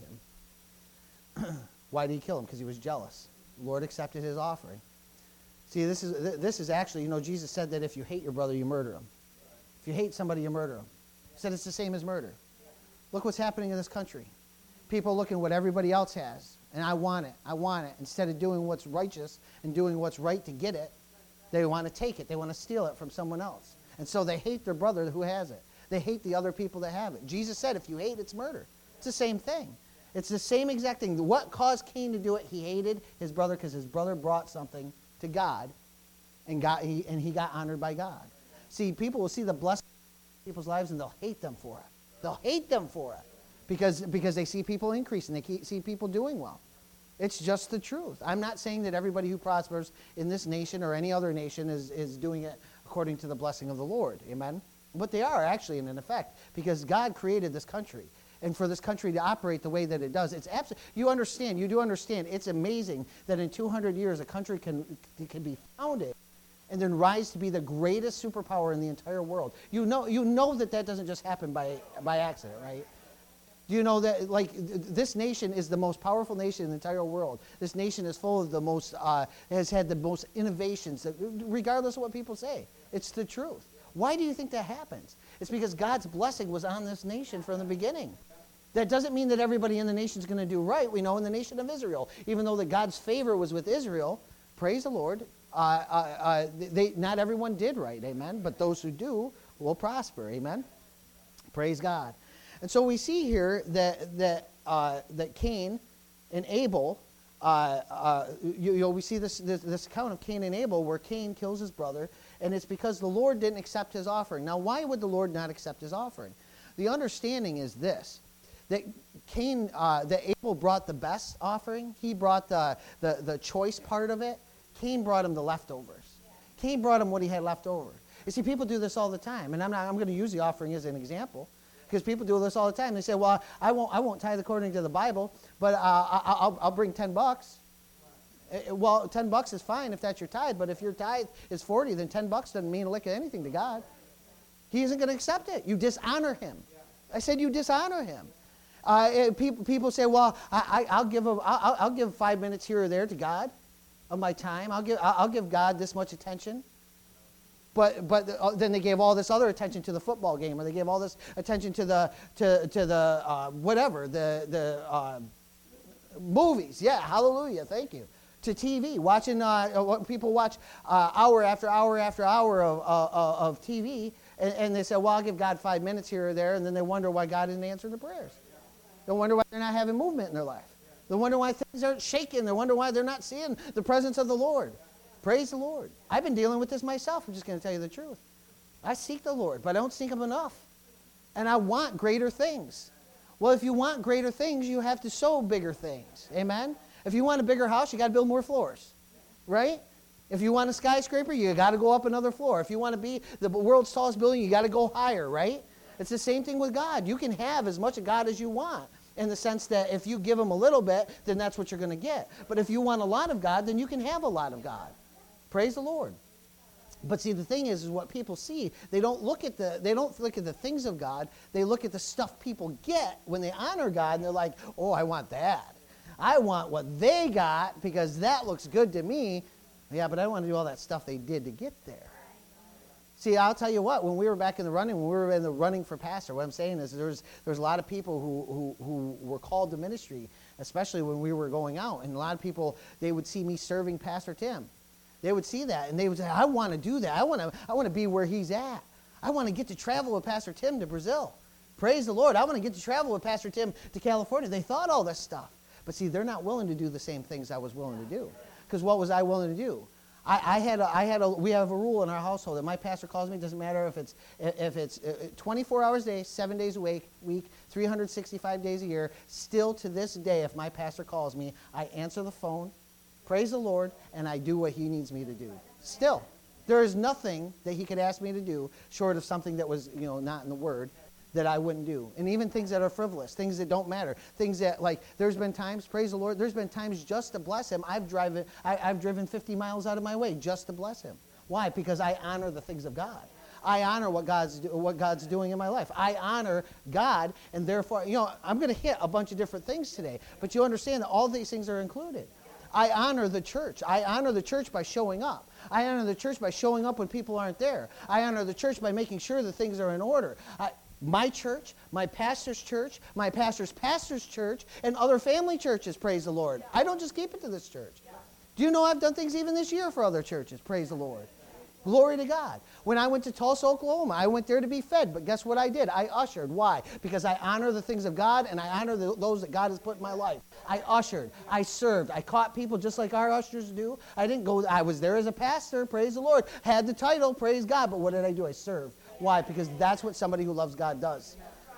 him. Why did he kill him? Because he was jealous. The Lord accepted his offering. See, this is, this is actually, you know, Jesus said that if you hate your brother, you murder him. If you hate somebody, you murder him. He said it's the same as murder. Look what's happening in this country. People looking at what everybody else has, and I want it, I want it. Instead of doing what's righteous and doing what's right to get it, they want to take it. They want to steal it from someone else. And so they hate their brother who has it. They hate the other people that have it. Jesus said, if you hate, it's murder. It's the same thing. It's the same exact thing. What caused Cain to do it? He hated his brother because his brother brought something to God, and, got, he, and he got honored by God. See, people will see the blessing in people's lives, and they'll hate them for it. They'll hate them for it because, because they see people increasing. They see people doing well. It's just the truth. I'm not saying that everybody who prospers in this nation or any other nation is, is doing it according to the blessing of the Lord. Amen? But they are actually in an effect because God created this country. And for this country to operate the way that it does, it's absolutely, you understand, you do understand, it's amazing that in two hundred years a country can, can be founded and then rise to be the greatest superpower in the entire world. You know, you know that that doesn't just happen by, by accident, right? Do you know that, like, this nation is the most powerful nation in the entire world. This nation is full of the most, uh, has had the most innovations, that, regardless of what people say. It's the truth. Why do you think that happens? It's because God's blessing was on this nation from the beginning. That doesn't mean that everybody in the nation is going to do right. We know in the nation of Israel, even though that God's favor was with Israel, praise the Lord, uh, uh, uh, they, not everyone did right, amen? But those who do will prosper, amen? Praise God. And so we see here that that uh, that Cain and Abel, uh, uh, you, you know, we see this, this this account of Cain and Abel where Cain kills his brother, and it's because the Lord didn't accept his offering. Now, why would the Lord not accept his offering? The understanding is this: that Cain, uh, that Abel brought the best offering. He brought the, the the choice part of it. Cain brought him the leftovers. Cain brought him what he had left over. You see, people do this all the time, and I'm not. I'm going to use the offering as an example. Because people do this all the time. They say, well, I won't, I won't tithe according to the Bible, but uh, I, I'll, I'll bring ten bucks. Uh, well, ten bucks is fine if that's your tithe, but if your tithe is forty, then ten bucks doesn't mean a lick of anything to God. He isn't going to accept it. You dishonor him. I said you dishonor him. Uh, people, people say, well, I, I, I'll, give a, I'll, I'll give five minutes here or there to God of my time. I'll give, I'll give God this much attention. But but then they gave all this other attention to the football game, or they gave all this attention to the to to the uh, whatever the the uh, movies. Yeah, hallelujah, thank you. To T V, watching uh, what people watch uh, hour after hour after hour of uh, of T V, and, and they say, well, I'll give God five minutes here or there, and then they wonder why God isn't answering the prayers. They wonder why they're not having movement in their life. They wonder why things aren't shaking. They wonder why they're not seeing the presence of the Lord. Praise the Lord. I've been dealing with this myself. I'm just going to tell you the truth. I seek the Lord, but I don't seek him enough. And I want greater things. Well, if you want greater things, you have to sow bigger things. Amen? If you want a bigger house, you got to build more floors. Right? If you want a skyscraper, you got to go up another floor. If you want to be the world's tallest building, you got to go higher, right? It's the same thing with God. You can have as much of God as you want, in the sense that if you give him a little bit, then that's what you're going to get. But if you want a lot of God, then you can have a lot of God. Praise the Lord. But see, the thing is, is what people see. They don't look at the they don't look at the things of God. They look at the stuff people get when they honor God, and they're like, "Oh, I want that. I want what they got because that looks good to me." Yeah, but I want to do all that stuff they did to get there. See, I'll tell you what. When we were back in the running, when we were in the running for pastor, what I'm saying is, there's there's a lot of people who who who were called to ministry, especially when we were going out, and a lot of people, they would see me serving Pastor Tim. They would see that, and they would say, I want to do that. I want to I want to be where he's at. I want to get to travel with Pastor Tim to Brazil. Praise the Lord. I want to get to travel with Pastor Tim to California. They thought all this stuff. But see, they're not willing to do the same things I was willing to do. Because what was I willing to do? I, I had a, I had a, we have a rule in our household that my pastor calls me. It doesn't matter if it's if it's twenty-four hours a day, seven days a week, week, three hundred sixty-five days a year. Still to this day, if my pastor calls me, I answer the phone. Praise the Lord, and I do what he needs me to do. Still, there is nothing that he could ask me to do short of something that was, you know, not in the Word that I wouldn't do. And even things that are frivolous, things that don't matter, things that, like, there's been times, praise the Lord, there's been times just to bless him, I've driven, I, I've driven fifty miles out of my way just to bless him. Why? Because I honor the things of God. I honor what God's what God's doing in my life. I honor God, and therefore, you know, I'm going to hit a bunch of different things today, but you understand that all these things are included. I honor the church. I honor the church by showing up. I honor the church by showing up when people aren't there. I honor the church by making sure that things are in order. I, my church, my pastor's church, my pastor's pastor's church, and other family churches, praise the Lord. I don't just keep it to this church. Do you know I've done things even this year for other churches? Praise the Lord. Glory to God. When I went to Tulsa, Oklahoma, I went there to be fed. But guess what I did? I ushered. Why? Because I honor the things of God, and I honor the, those that God has put in my life. I ushered. I served. I caught people just like our ushers do. I didn't go. I was there as a pastor. Praise the Lord. Had the title. Praise God. But what did I do? I served. Why? Because that's what somebody who loves God does.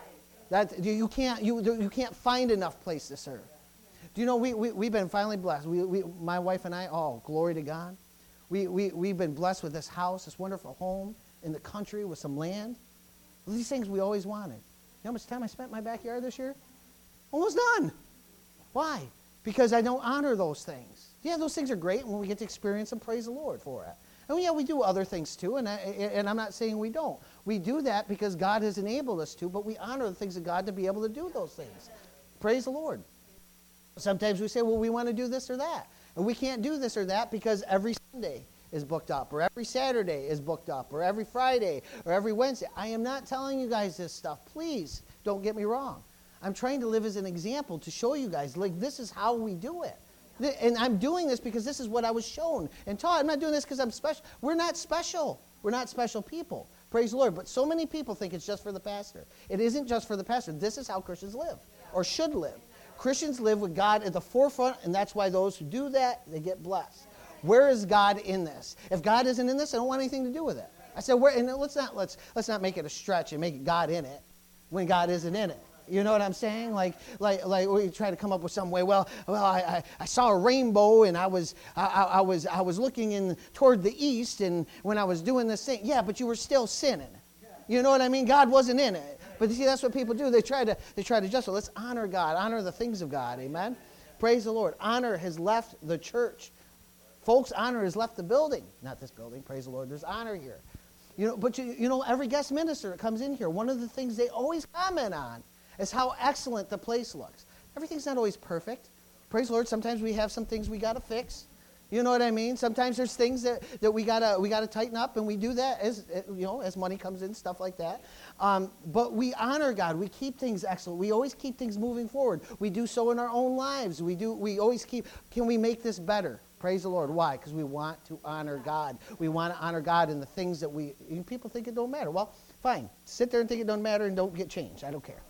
That you can't. You you can't find enough place to serve. Do you know we we we've been finally blessed. We we my wife and I. Oh, glory to God. We, we, we've been blessed with this house, this wonderful home in the country with some land. These things we always wanted. You know how much time I spent in my backyard this year? Almost none. Why? Because I don't honor those things. Yeah, those things are great, and when we get to experience them, praise the Lord for it. And yeah, we do other things too, and, I, and I'm not saying we don't. We do that because God has enabled us to, but we honor the things of God to be able to do those things. Praise the Lord. Sometimes we say, well, we want to do this or that. And we can't do this or that because every Sunday is booked up, or every Saturday is booked up, or every Friday, or every Wednesday. I am not telling you guys this stuff. Please don't get me wrong. I'm trying to live as an example to show you guys, like, this is how we do it. And I'm doing this because this is what I was shown and taught. I'm not doing this because I'm special. We're not special. We're not special people. Praise the Lord. But so many people think it's just for the pastor. It isn't just for the pastor. This is how Christians live, or should live. Christians live with God at the forefront, and that's why those who do that, they get blessed. Where is God in this? If God isn't in this, I don't want anything to do with it. I said, where, and let's not let's let's not make it a stretch and make God in it when God isn't in it. You know what I'm saying? Like like like we try to come up with some way. Well, well, I, I, I saw a rainbow, and I was I, I was I was looking in toward the east, and when I was doing this thing, yeah, but you were still sinning. You know what I mean? God wasn't in it. But you see, that's what people do. They try to they try to justify. Let's honor God, honor the things of God. Amen. Praise the Lord. Honor has left the church. Folks, honor has left the building. Not this building. Praise the Lord. There's honor here. You know, but you, you know, every guest minister that comes in here, one of the things they always comment on is how excellent the place looks. Everything's not always perfect. Praise the Lord. Sometimes we have some things we got to fix. You know what I mean? Sometimes there's things that, that we gotta we gotta tighten up, and we do that as you know as money comes in, stuff like that. Um, but we honor God. We keep things excellent. We always keep things moving forward. We do so in our own lives. We do. We always keep. Can we make this better? Praise the Lord. Why? Because we want to honor God. We want to honor God in the things that we. People think it don't matter. Well, fine. Sit there and think it don't matter and don't get changed. I don't care.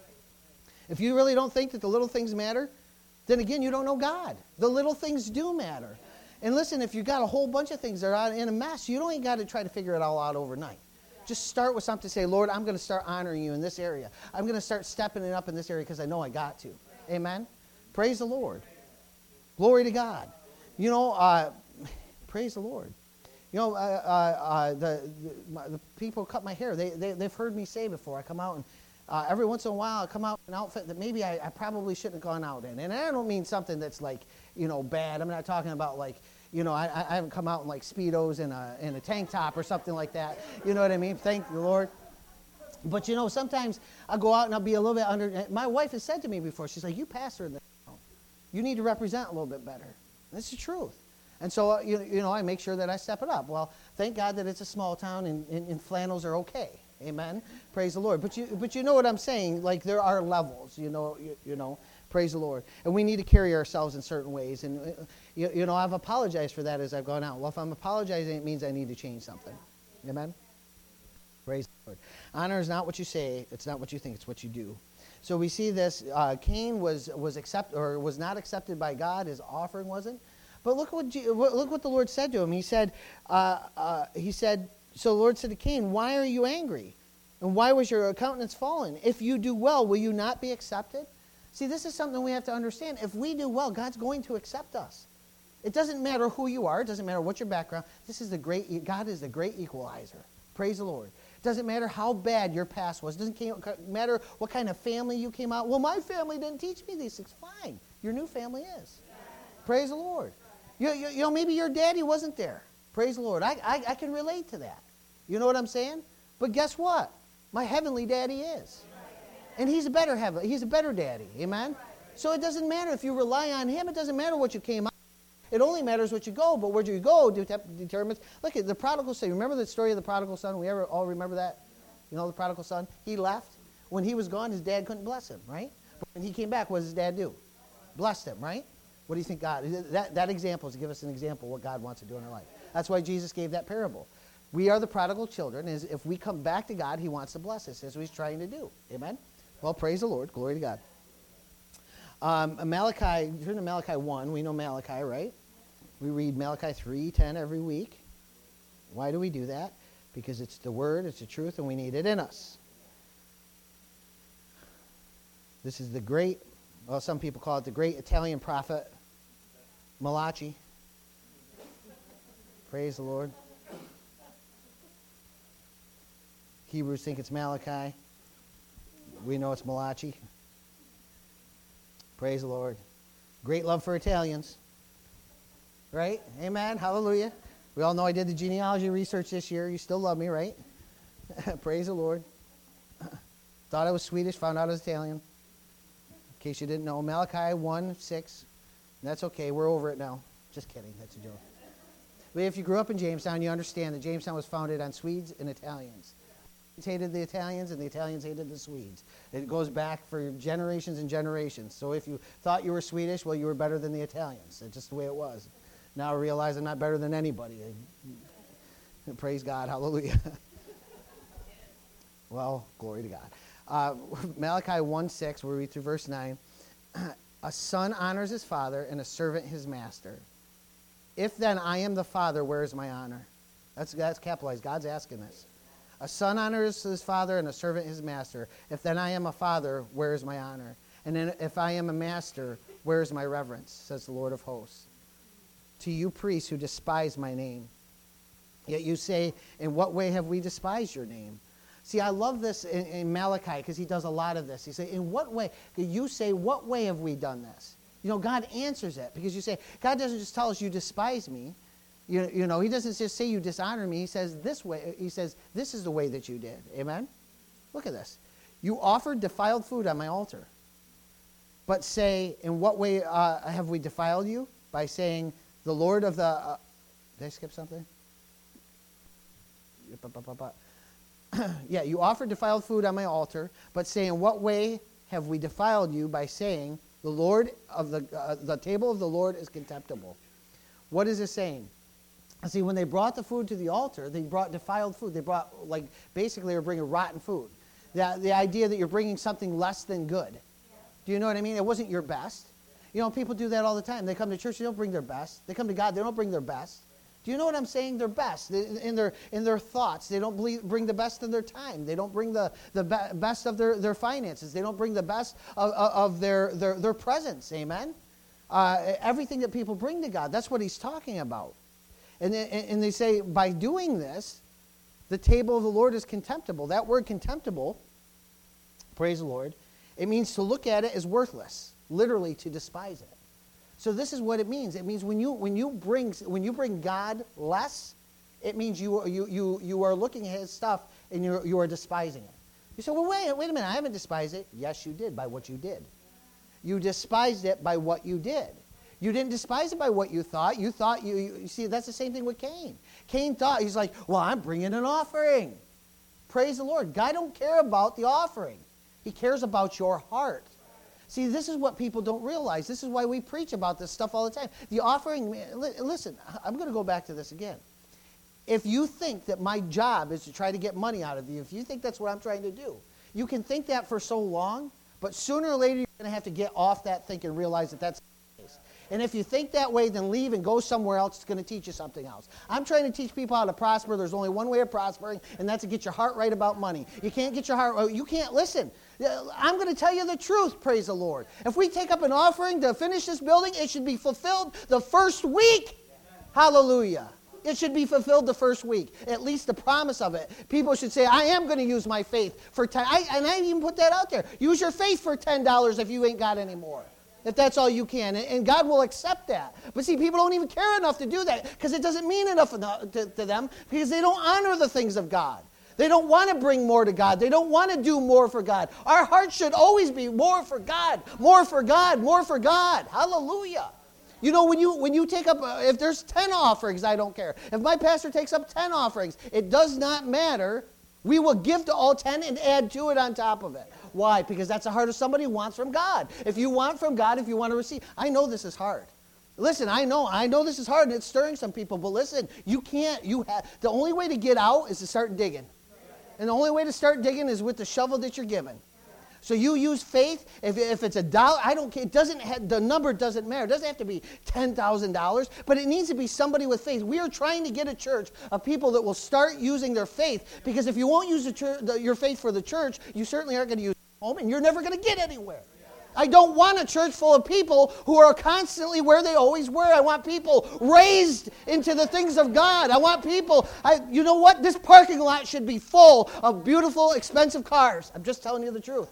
If you really don't think that the little things matter, then again, you don't know God. The little things do matter. And listen, if you've got a whole bunch of things that are in a mess, you don't even got to try to figure it all out overnight. Just start with something. Say, Lord, I'm going to start honoring you in this area. I'm going to start stepping it up in this area because I know I got to. Amen? Praise the Lord. Glory to God. You know, uh, praise the Lord. You know, uh, uh, uh, the, the, my, the people who cut my hair, they, they, they've heard me say before, I come out and uh, every once in a while I come out in an outfit that maybe I, I probably shouldn't have gone out in. And I don't mean something that's like, you know, bad. I'm not talking about like, You know, I, I haven't come out in like Speedos and a, and a tank top or something like that. You know what I mean? Thank the Lord. But, you know, sometimes I'll go out and I'll be a little bit under. My wife has said to me before, she's like, you pastor in the town. You need to represent a little bit better. That's the truth. And so, uh, you, you know, I make sure that I step it up. Well, thank God that it's a small town and, and, and flannels are okay. Amen. Praise the Lord. But you, but you know what I'm saying? Like there are levels, you know, you, you know, praise the Lord. And we need to carry ourselves in certain ways. And, uh, you, you know, I've apologized for that as I've gone out. Well, if I'm apologizing, it means I need to change something. Amen. Praise the Lord. Honor is not what you say. It's not what you think. It's what you do. So we see this. Uh, Cain was was accept or was not accepted by God. His offering wasn't. But look what look what the Lord said to him. He said, uh, uh, he said. So the Lord said to Cain, "Why are you angry, and why was your countenance fallen? If you do well, will you not be accepted?" See, this is something we have to understand. If we do well, God's going to accept us. It doesn't matter who you are. It doesn't matter what your background. This is the great. God is the great equalizer. Praise the Lord. It doesn't matter how bad your past was. It doesn't matter what kind of family you came out. Well, my family didn't teach me these things. Fine. Your new family is. Praise the Lord. You, you, you know, maybe your daddy wasn't there. Praise the Lord. I, I, I can relate to that. You know what I'm saying? But guess what? My heavenly daddy is. And he's a better heaven. He's a better daddy. Amen? So it doesn't matter if you rely on him. It doesn't matter what you came out. It only matters what you go, but where you go determines. Look at the prodigal son. Remember the story of the prodigal son? We ever all remember that? You know the prodigal son? He left. When he was gone, his dad couldn't bless him, right? But when he came back, what does his dad do? Blessed him, right? What do you think God, that, that example is to give us an example of what God wants to do in our life. That's why Jesus gave that parable. We are the prodigal children. Is if we come back to God, he wants to bless us. That's what he's trying to do. Amen? Well, praise the Lord. Glory to God. Um, Malachi, turn to Malachi one. We know Malachi, right? We read Malachi three ten every week. Why do we do that? Because it's the word, it's the truth, and we need it in us. This is the great, well, some people call it the great Italian prophet, Malachi. Praise the Lord. Hebrews think it's Malachi. We know it's Malachi. Praise the Lord. Great love for Italians. Right? Amen. Hallelujah. We all know I did the genealogy research this year. You still love me, right? Praise the Lord. Thought I was Swedish, found out I was Italian. In case you didn't know, Malachi one six. That's okay. We're over it now. Just kidding. That's a joke. But if you grew up in Jamestown, you understand that Jamestown was founded on Swedes and Italians. The Swedes hated the Italians, and the Italians hated the Swedes. It goes back for generations and generations. So if you thought you were Swedish, well, you were better than the Italians. That's just the way it was. Now I realize I'm not better than anybody. Praise God. Hallelujah. Well, glory to God. Uh, Malachi one six, we'll read through verse nine. A son honors his father, and a servant his master. If then I am the father, where is my honor? That's, that's capitalized. God's asking this. A son honors his father, and a servant his master. If then I am a father, where is my honor? And then if I am a master, where is my reverence, says the Lord of hosts. To you priests who despise my name. Yet you say, in what way have we despised your name? See, I love this in, in Malachi because he does a lot of this. He says, in what way? You say, what way have we done this? You know, God answers it because you say, God doesn't just tell us you despise me. You, you know, he doesn't just say you dishonor me. He says this way. He says, this is the way that you did. Amen? Look at this. You offered defiled food on my altar. But say, in what way uh, have we defiled you? By saying, the Lord of the... Uh, did I skip something? Yeah, you offered defiled food on my altar, but say, in what way have we defiled you? By saying, the Lord of the uh, the table of the Lord is contemptible. What is it saying? See, when they brought the food to the altar, they brought defiled food. They brought, like, basically they were bringing rotten food. The, the idea that you're bringing something less than good. Yeah. Do you know what I mean? It wasn't your best. You know, people do that all the time. They come to church, they don't bring their best. They come to God, they don't bring their best. Do you know what I'm saying? Their best. In their in their thoughts. They don't believe, bring the best of their time. They don't bring the, the be, best of their, their finances. They don't bring the best of, of their, their, their presence. Amen? Uh, everything that people bring to God. That's what he's talking about. And, and they say, by doing this, the table of the Lord is contemptible. That word contemptible, praise the Lord, it means to look at it as worthless. Literally, to despise it. So this is what it means. It means when you when you bring when you bring God less, it means you you you you are looking at his stuff and you you are despising it. You say, well, wait, wait a minute, I haven't despised it. Yes, you did by what you did. You despised it by what you did. You didn't despise it by what you thought. You thought, you, you, you see, that's the same thing with Cain. Cain thought, he's like, well, I'm bringing an offering. Praise the Lord. God don't care about the offering. He cares about your heart. See, this is what people don't realize. This is why we preach about this stuff all the time. The offering, listen, I'm going to go back to this again. If you think that my job is to try to get money out of you, if you think that's what I'm trying to do, you can think that for so long, but sooner or later you're going to have to get off that think and realize that that's the case. And if you think that way, then leave and go somewhere else. It's going to teach you something else. I'm trying to teach people how to prosper. There's only one way of prospering, and that's to get your heart right about money. You can't get your heart right. You can't listen. I'm going to tell you the truth, praise the Lord. If we take up an offering to finish this building, it should be fulfilled the first week. Hallelujah. It should be fulfilled the first week, at least the promise of it. People should say, I am going to use my faith for ten dollars. I, and I even put that out there. Use your faith for ten dollars if you ain't got any more. If that's all you can. And, and God will accept that. But see, people don't even care enough to do that because it doesn't mean enough to, to them because they don't honor the things of God. They don't want to bring more to God. They don't want to do more for God. Our hearts should always be more for God, more for God, more for God. Hallelujah. You know, when you when you take up, uh, if there's ten offerings, I don't care. If my pastor takes up ten offerings, it does not matter. We will give to all ten and add to it on top of it. Why? Because that's the heart of somebody who wants from God. If you want from God, if you want to receive. I know this is hard. Listen, I know, I know this is hard and it's stirring some people, but listen, you can't, you have, the only way to get out is to start digging. And the only way to start digging is with the shovel that you're given. So you use faith. If, if it's a dollar, I don't care. It doesn't have, the number doesn't matter. It doesn't have to be ten thousand dollars, but it needs to be somebody with faith. We are trying to get a church of people that will start using their faith, because if you won't use the church, the, your faith for the church, you certainly aren't going to use it at home, and you're never going to get anywhere. I don't want a church full of people who are constantly where they always were. I want people raised into the things of God. I want people, I, you know what? This parking lot should be full of beautiful, expensive cars. I'm just telling you the truth.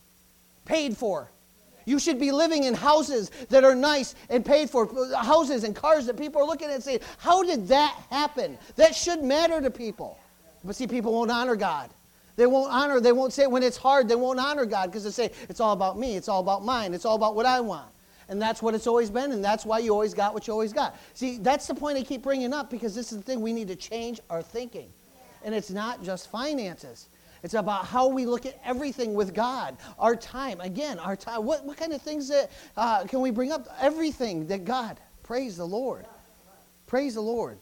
Paid for. You should be living in houses that are nice and paid for. Houses and cars that people are looking at and saying, how did that happen? That should matter to people. But see, people won't honor God. They won't honor, they won't say when it's hard, they won't honor God because they say, it's all about me, it's all about mine, it's all about what I want. And that's what it's always been, and that's why you always got what you always got. See, that's the point I keep bringing up, because this is the thing, we need to change our thinking. And it's not just finances. It's about how we look at everything with God. Our time, again, our time. What, what kind of things that uh, can we bring up? Everything that God, praise the Lord. Praise the Lord.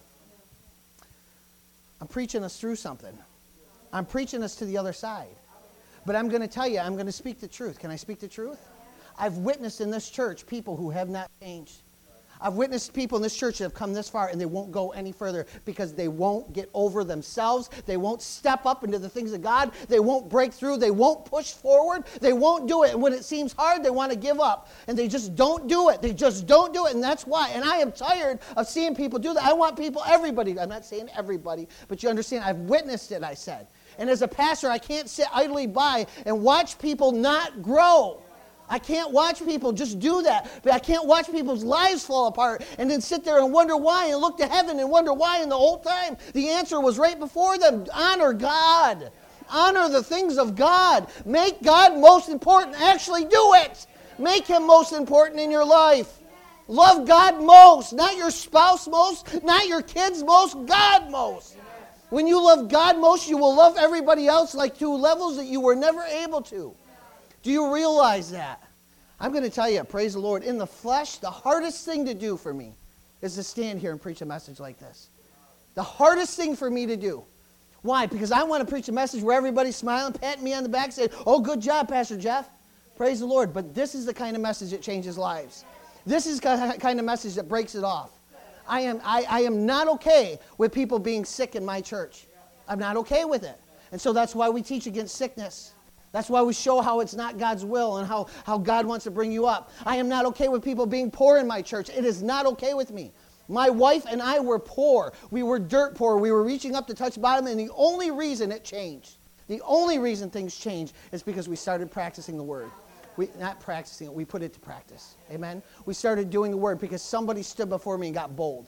I'm preaching us through something. I'm preaching us to the other side. But I'm going to tell you, I'm going to speak the truth. Can I speak the truth? I've witnessed in this church people who have not changed. I've witnessed people in this church that have come this far and they won't go any further because they won't get over themselves. They won't step up into the things of God. They won't break through. They won't push forward. They won't do it. And when it seems hard, they want to give up. And they just don't do it. They just don't do it. And that's why. And I am tired of seeing people do that. I want people, everybody, I'm not saying everybody, but you understand, I've witnessed it, I said. And as a pastor, I can't sit idly by and watch people not grow. I can't watch people just do that. But I can't watch people's lives fall apart and then sit there and wonder why and look to heaven and wonder why. And the whole time, the answer was right before them. Honor God. Honor the things of God. Make God most important. Actually do it. Make Him most important in your life. Love God most. Not your spouse most. Not your kids most. God most. When you love God most, you will love everybody else like to levels that you were never able to. Do you realize that? I'm going to tell you, praise the Lord, in the flesh, the hardest thing to do for me is to stand here and preach a message like this. The hardest thing for me to do. Why? Because I want to preach a message where everybody's smiling, patting me on the back, saying, oh, good job, Pastor Jeff. Praise the Lord. But this is the kind of message that changes lives. This is the kind of message that breaks it off. I am, I, I am not okay with people being sick in my church. I'm not okay with it. And so that's why we teach against sickness. That's why we show how it's not God's will and how, how God wants to bring you up. I am not okay with people being poor in my church. It is not okay with me. My wife and I were poor. We were dirt poor. We were reaching up to touch bottom, and the only reason it changed, the only reason things changed is because we started practicing the Word. We, not practicing it, we put it to practice. Amen? We started doing the word because somebody stood before me and got bold.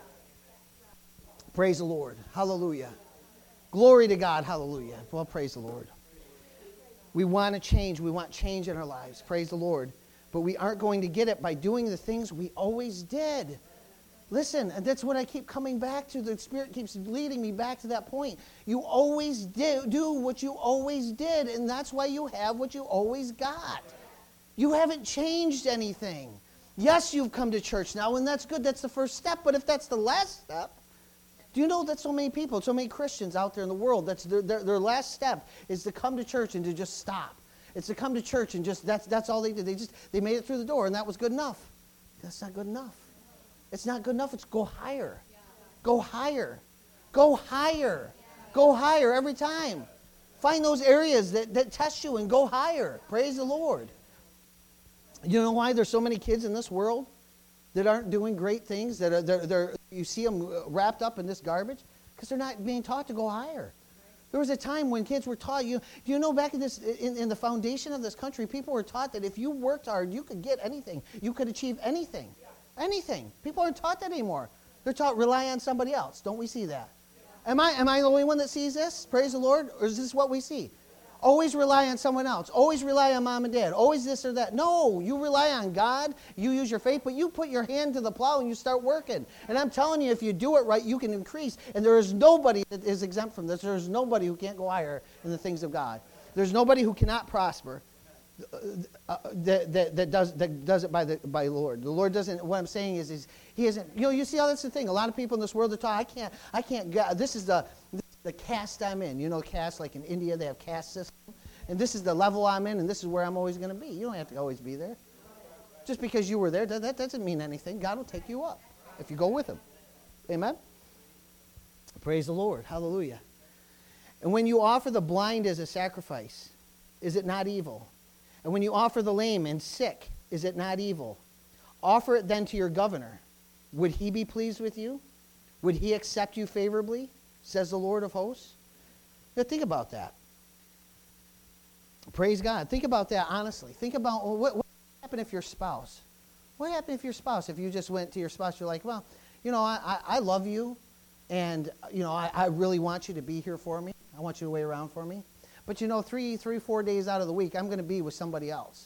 Praise the Lord. Hallelujah. Glory to God. Hallelujah. Well, praise the Lord. We want to change. We want change in our lives. Praise the Lord. But we aren't going to get it by doing the things we always did. Listen, and that's what I keep coming back to. The Spirit keeps leading me back to that point. You always do, do what you always did, and that's why you have what you always got. You haven't changed anything. Yes, you've come to church now, and that's good. That's the first step. But if that's the last step, do you know that so many people, so many Christians out there in the world, that's their, their, their last step is to come to church and to just stop. It's to come to church and just, that's, that's all they did. They just, they made it through the door, and that was good enough. That's not good enough. It's not good enough. It's go higher. Go higher. Go higher. Go higher every time. Find those areas that, that test you and go higher. Praise the Lord. You know why there's so many kids in this world that aren't doing great things, that are, they're, they're, you see them wrapped up in this garbage? Because they're not being taught to go higher. There was a time when kids were taught, you, you know, back in, this, in, in the foundation of this country, people were taught that if you worked hard, you could get anything. You could achieve anything. Anything. People aren't taught that anymore. They're taught rely on somebody else. Don't we see that? Am I, am I the only one that sees this? Praise the Lord. Or is this what we see? Always rely on someone else. Always rely on mom and dad. Always this or that. No, you rely on God. You use your faith, but you put your hand to the plow and you start working. And I'm telling you, if you do it right, you can increase. And there is nobody that is exempt from this. There is nobody who can't go higher in the things of God. There's nobody who cannot prosper. Uh, that, that, that does that does it by the by the Lord. The Lord doesn't. What I'm saying is, is He isn't. You know, you see how that's the thing. A lot of people in this world are taught, I can't, I can't. Get, this is the this is the caste I'm in. You know, caste like in India they have caste system, and this is the level I'm in, and this is where I'm always going to be. You don't have to always be there. Just because you were there, that, that doesn't mean anything. God will take you up if you go with Him. Amen. Praise the Lord. Hallelujah. And when you offer the blind as a sacrifice, is it not evil? And when you offer the lame and sick, is it not evil? Offer it then to your governor. Would he be pleased with you? Would he accept you favorably? Says the Lord of hosts. Now think about that. Praise God. Think about that honestly. Think about well, what, what would happen if your spouse, what would happen if your spouse, if you just went to your spouse, you're like, well, you know, I, I, I love you, and, you know, I, I really want you to be here for me. I want you to wait around for me. But, you know, three, three, four days out of the week, I'm going to be with somebody else.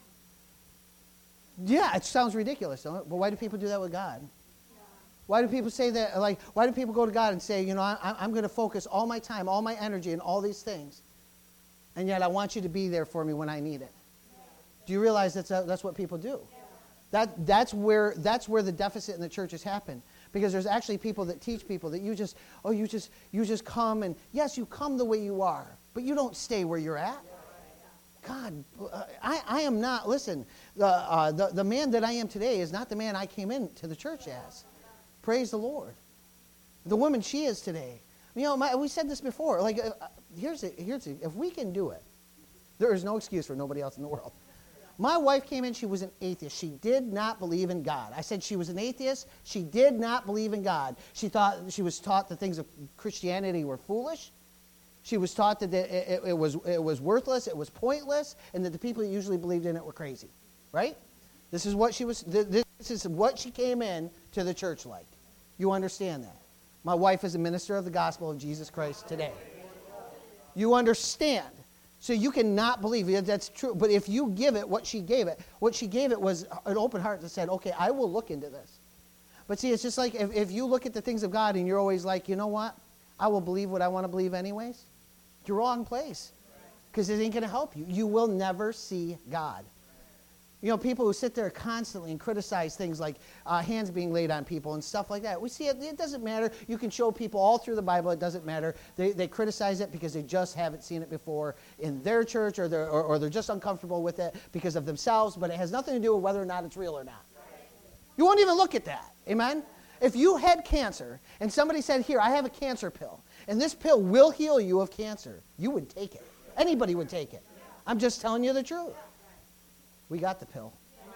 Yeah, it sounds ridiculous, don't it? But why do people do that with God? Yeah. Why do people say that? Like, why do people go to God and say, you know, I, I'm going to focus all my time, all my energy, and all these things, and yet I want you to be there for me when I need it? Yeah. Do you realize that's a, that's what people do? Yeah. That that's where that's where the deficit in the church has happened. Because there's actually people that teach people that you just, oh, you just you just come and yes, you come the way you are. But you don't stay where you're at. God, I, I am not, listen, the, uh, the, the man that I am today is not the man I came into the church as. Praise the Lord. The woman she is today. You know, my, we said this before. Like, uh, here's it. Here's it. If we can do it, there is no excuse for nobody else in the world. My wife came in, she was an atheist. She did not believe in God. I said she was an atheist. She did not believe in God. She thought, she was taught the things of Christianity were foolish. She was taught that it, it, it, was, it was worthless, it was pointless, and that the people that usually believed in it were crazy. Right? This is what she was. This is what she came in to the church like. You understand that? My wife is a minister of the gospel of Jesus Christ today. You understand? So you cannot believe it. That's true. But if you give it what she gave it, what she gave it was an open heart that said, okay, I will look into this. But see, it's just like if, if you look at the things of God and you're always like, you know what? I will believe what I want to believe anyways. You're wrong place. Because it ain't going to help you. You will never see God. You know, people who sit there constantly and criticize things like uh, hands being laid on people and stuff like that. We see it. It doesn't matter. You can show people all through the Bible. It doesn't matter. They, they criticize it because they just haven't seen it before in their church, or they're, or, or they're just uncomfortable with it because of themselves. But it has nothing to do with whether or not it's real or not. You won't even look at that. Amen? If you had cancer and somebody said, here, I have a cancer pill, and this pill will heal you of cancer, you would take it. Anybody would take it. I'm just telling you the truth. We got the pill.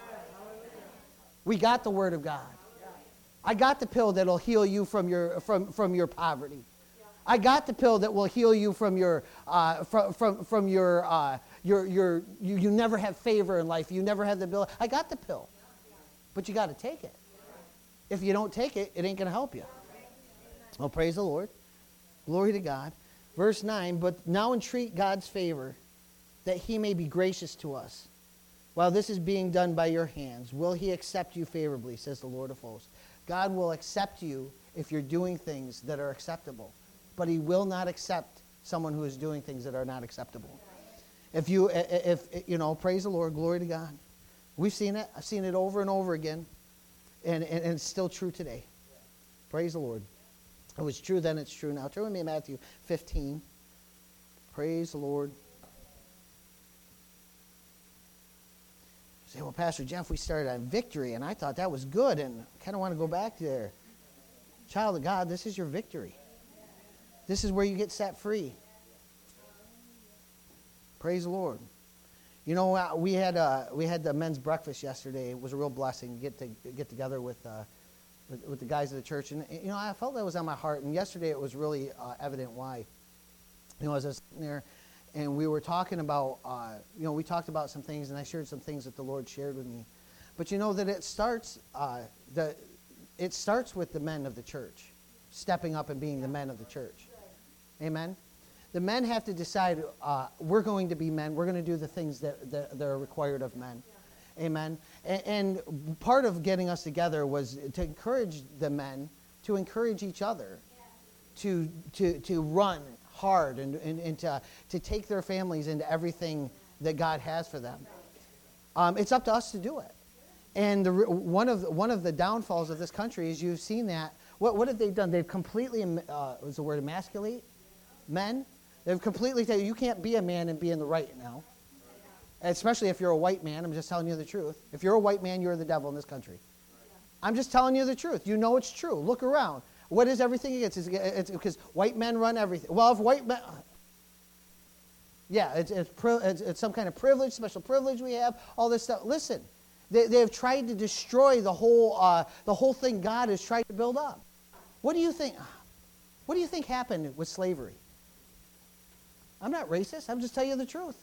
We got the Word of God. I got the pill that will heal you from your from, from your poverty. I got the pill that will heal you from your uh, from from from your uh, you're, you're, you, you never have favor in life. You never have the ability. I got the pill. But you got to take it. If you don't take it, it ain't going to help you. Well, praise the Lord. Glory to God. Verse nine, but now entreat God's favor, that he may be gracious to us. While this is being done by your hands, will he accept you favorably, says the Lord of hosts. God will accept you if you're doing things that are acceptable. But he will not accept someone who is doing things that are not acceptable. If you, if, you know, praise the Lord, glory to God. We've seen it. I've seen it over and over again. And, and, and it's still true today. Praise the Lord. It was true then, it's true now. Turn with me to Matthew fifteen. Praise the Lord. You say, well, Pastor Jeff, we started on victory, and I thought that was good, and I kind of want to go back there. Child of God, this is your victory. This is where you get set free. Praise the Lord. You know, uh, we had uh, we had the men's breakfast yesterday. It was a real blessing to get to get together with. Uh, With, with the guys of the church, and you know, I felt that was on my heart. And yesterday, it was really uh, evident why. You know, as I was sitting there, and we were talking about, uh, you know, we talked about some things, and I shared some things that the Lord shared with me. But you know that it starts, uh, the, it starts with the men of the church, stepping up and being the men of the church. Amen. The men have to decide, uh, we're going to be men. We're going to do the things that, that, that are required of men. Amen. And, and part of getting us together was to encourage the men, to encourage each other, to to to run hard and, and, and to, to take their families into everything that God has for them. Um, it's up to us to do it. And the, one of one of the downfalls of this country is you've seen that. What what have they done? They've completely, uh, was the word emasculate? Men? They've completely said, you can't be a man and be in the right now. Especially if you're a white man. I'm just telling you the truth. If you're a white man, you're the devil in this country. I'm just telling you the truth. You know it's true. Look around. What is everything against? It's, it's because white men run everything. Well, if white men... Yeah, it's, it's, it's, it's some kind of privilege, special privilege we have, all this stuff. Listen, they, they have tried to destroy the whole, uh, the whole thing God has tried to build up. What do you think? What do you think happened with slavery? I'm not racist. I'm just telling you the truth.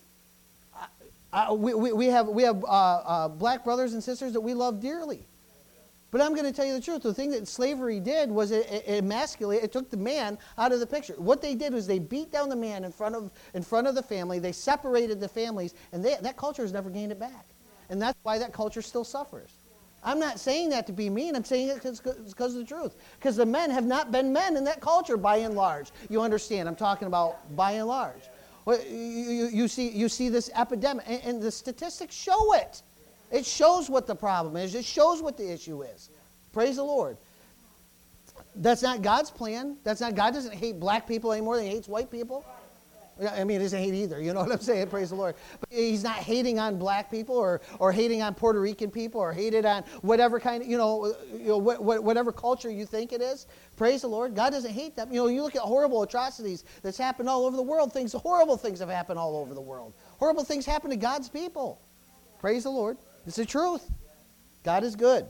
Uh, we, we, we have, we have uh, uh, black brothers and sisters that we love dearly. But I'm going to tell you the truth. The thing that slavery did was it, it, it emasculated, it took the man out of the picture. What they did was they beat down the man in front of, in front of the family. They separated the families, and they, that culture has never gained it back. And that's why that culture still suffers. I'm not saying that to be mean. I'm saying it because of the truth. Because the men have not been men in that culture by and large. You understand? I'm talking about by and large. Well, you, you, you, see, you see this epidemic, and, and the statistics show it. It shows what the problem is. It shows what the issue is. Praise the Lord. That's not God's plan. That's not, God doesn't hate black people anymore than he hates white people. I mean, he doesn't hate either. You know what I'm saying? Praise the Lord. But he's not hating on black people or, or hating on Puerto Rican people or hated on whatever kind of, you know, you know what, what, whatever culture you think it is. Praise the Lord. God doesn't hate them. You know, you look at horrible atrocities that's happened all over the world. Things, horrible things have happened all over the world. Horrible things happen to God's people. Praise the Lord. It's the truth. God is good.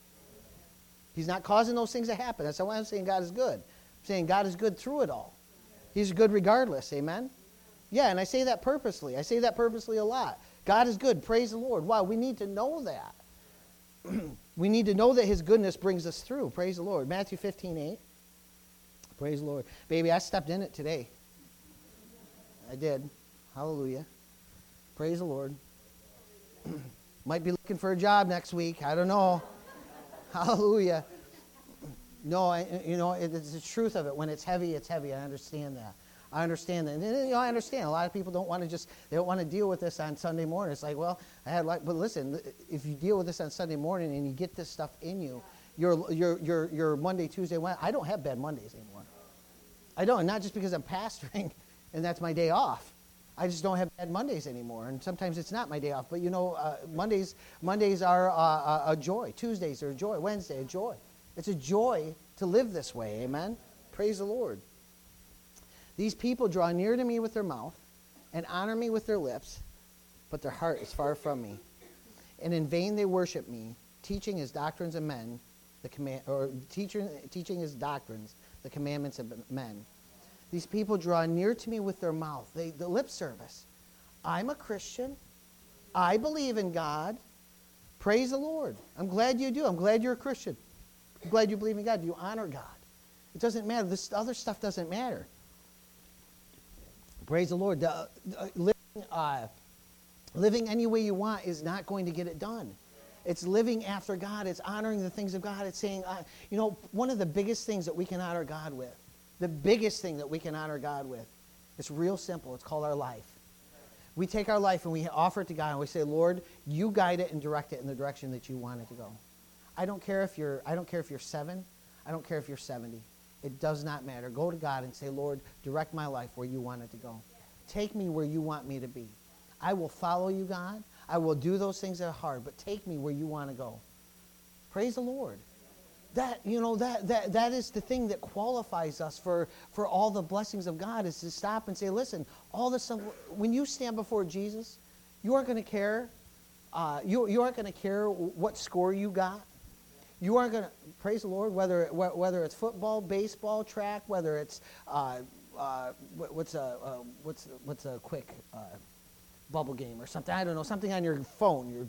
He's not causing those things to happen. That's why I'm saying God is good. I'm saying God is good through it all. He's good regardless. Amen? Yeah, and I say that purposely. I say that purposely a lot. God is good. Praise the Lord. Wow, we need to know that. We need to know that his goodness brings us through. Praise the Lord. Matthew fifteen eight. Praise the Lord. Baby, I stepped in it today. I did. Hallelujah. Praise the Lord. Might be looking for a job next week. I don't know. Hallelujah. No, I, you know, it, it's the truth of it. When it's heavy, it's heavy. I understand that. I understand that. And, you know, I understand. A lot of people don't want to just, they don't want to deal with this on Sunday morning. It's like, well, I had like, but listen, if you deal with this on Sunday morning and you get this stuff in you, your your your your Monday, Tuesday, Wednesday, I don't have bad Mondays anymore. I don't. Not just because I'm pastoring and that's my day off. I just don't have bad Mondays anymore. And sometimes it's not my day off. But, you know, uh, Mondays Mondays are uh, a joy. Tuesdays are a joy. Wednesday, a joy. It's a joy to live this way. Amen? Praise the Lord. These people draw near to me with their mouth and honor me with their lips, but their heart is far from me. And in vain they worship me, teaching as doctrines of men, the command, or teaching, teaching as doctrines the commandments of men. These people draw near to me with their mouth, they, the lip service, I'm a Christian. I believe in God. Praise the Lord. I'm glad you do. I'm glad you're a Christian. I'm glad you believe in God. You honor God. It doesn't matter. This other stuff doesn't matter. Praise the Lord. Uh, uh, living, uh, living any way you want is not going to get it done. It's living after God. It's honoring the things of God. It's saying, uh, you know, one of the biggest things that we can honor God with, the biggest thing that we can honor God with, it's real simple. It's called our life. We take our life and we offer it to God and we say, Lord, you guide it and direct it in the direction that you want it to go. I don't care if you're, I don't care if you're seven. I don't care if you're seventy. It does not matter. Go to God and say, Lord, direct my life where you want it to go. Take me where you want me to be. I will follow you, God. I will do those things that are hard, but take me where you want to go. Praise the Lord. That, you know, that that that is the thing that qualifies us for, for all the blessings of God, is to stop and say, listen, all this stuff, when you stand before Jesus, you aren't going to care. Uh, you, you aren't going to care what score you got. You aren't going to, praise the Lord, whether whether it's football, baseball, track, whether it's, uh, uh, what's a, uh, what's, what's a quick uh, bubble game or something, I don't know, something on your phone, your,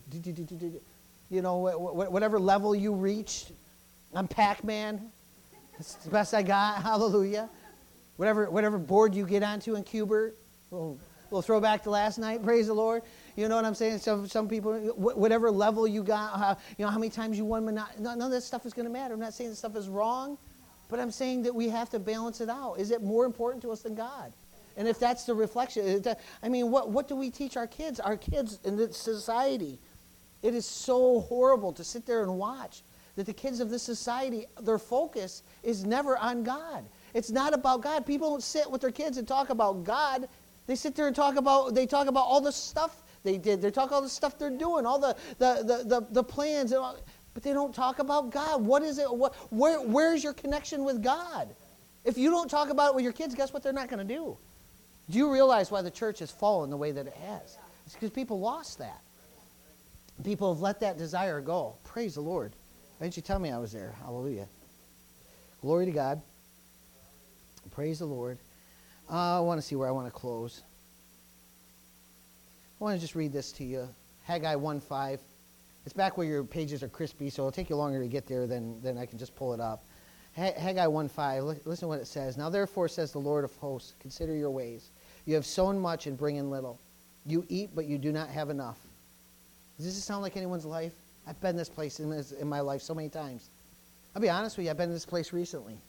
you know, whatever level you reach. I'm Pac-Man. That's the best I got. Hallelujah. Whatever whatever board you get onto in Cubert. We'll, we'll throw back to last night. Praise the Lord. You know what I'm saying? Some some people, whatever level you got, how, you know, how many times you won. Monot- none of this stuff is going to matter. I'm not saying this stuff is wrong, but I'm saying that we have to balance it out. Is it more important to us than God? And if that's the reflection, I mean, what, what do we teach our kids? Our kids in this society, it is so horrible to sit there and watch that the kids of this society, their focus is never on God. It's not about God. People don't sit with their kids and talk about God. They sit there and talk about, they talk about all the stuff they did. They talk all the stuff they're doing, all the the the, the, the plans, and all, but they don't talk about God. What is it? What, where, where's your connection with God? If you don't talk about it with your kids, guess what they're not going to do? Do you realize why the church has fallen the way that it has? It's because people lost that. People have let that desire go. Praise the Lord. Why didn't you tell me I was there? Hallelujah. Glory to God. Praise the Lord. Uh, I want to see where I want to close. I want to just read this to you. Haggai one five. It's back where your pages are crispy, so it'll take you longer to get there than, than I can just pull it up. Haggai one five, listen to what it says. Now therefore, says the Lord of hosts, consider your ways. You have sown much and bring in little. You eat, but you do not have enough. Does this sound like anyone's life? I've been this place in, this, in my life so many times. I'll be honest with you, I've been to this place recently.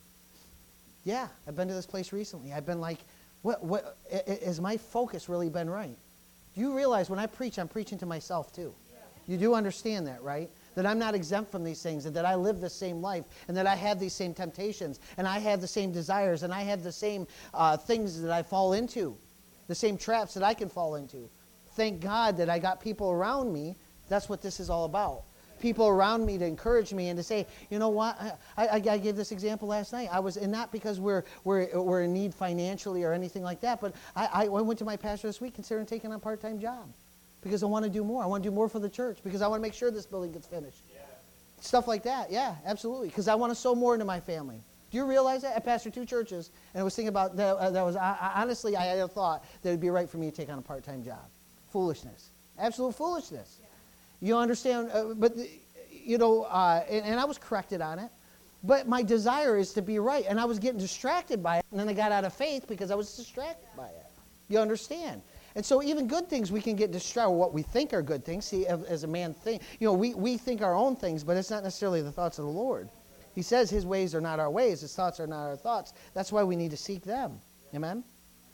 Yeah, I've been to this place recently. I've been like, what, what, has my focus really been right? Do you realize when I preach, I'm preaching to myself too? You do understand that, right? That I'm not exempt from these things, and that I live the same life, and that I have these same temptations, and I have the same desires, and I have the same uh, things that I fall into, the same traps that I can fall into. Thank God that I got people around me. That's what this is all about. People around me to encourage me and to say, you know what, I, I, I gave this example last night. I was, and not because we're, we're, we're in need financially or anything like that, but I, I went to my pastor this week considering taking on a part-time job because I want to do more. I want to do more for the church because I want to make sure this building gets finished. Yeah. Stuff like that, yeah, absolutely, because I want to sow more into my family. Do you realize that? I pastored two churches, and I was thinking about that. Uh, that was I, I, honestly, I had a thought that it would be right for me to take on a part-time job. Foolishness, absolute foolishness. You understand? Uh, but, you know, uh, and, and I was corrected on it. But my desire is to be right. And I was getting distracted by it. And then I got out of faith because I was distracted by it. You understand? And so even good things, we can get distracted. What we think are good things. See, as a man think, you know, we, we think our own things, but it's not necessarily the thoughts of the Lord. He says his ways are not our ways. His thoughts are not our thoughts. That's why we need to seek them. Amen?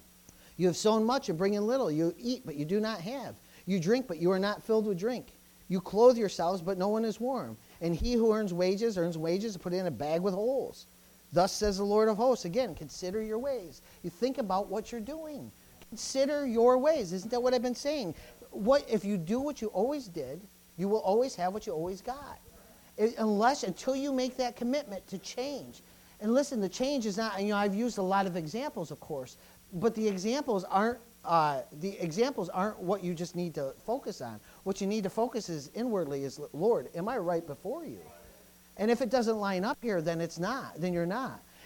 You have sown much and bring in little. You eat, but you do not have. You drink, but you are not filled with drink. You clothe yourselves, but no one is warm. And he who earns wages, earns wages put in a bag with holes. Thus says the Lord of hosts. Again, consider your ways. You think about what you're doing. Consider your ways. Isn't that what I've been saying? What if you do what you always did, you will always have what you always got. It, unless, until you make that commitment to change. And listen, the change is not, you know, I've used a lot of examples, of course, but the examples aren't Uh, the examples aren't what you just need to focus on. What you need to focus is inwardly is, Lord, am I right before you? And if it doesn't line up here, then it's not. Then you're not.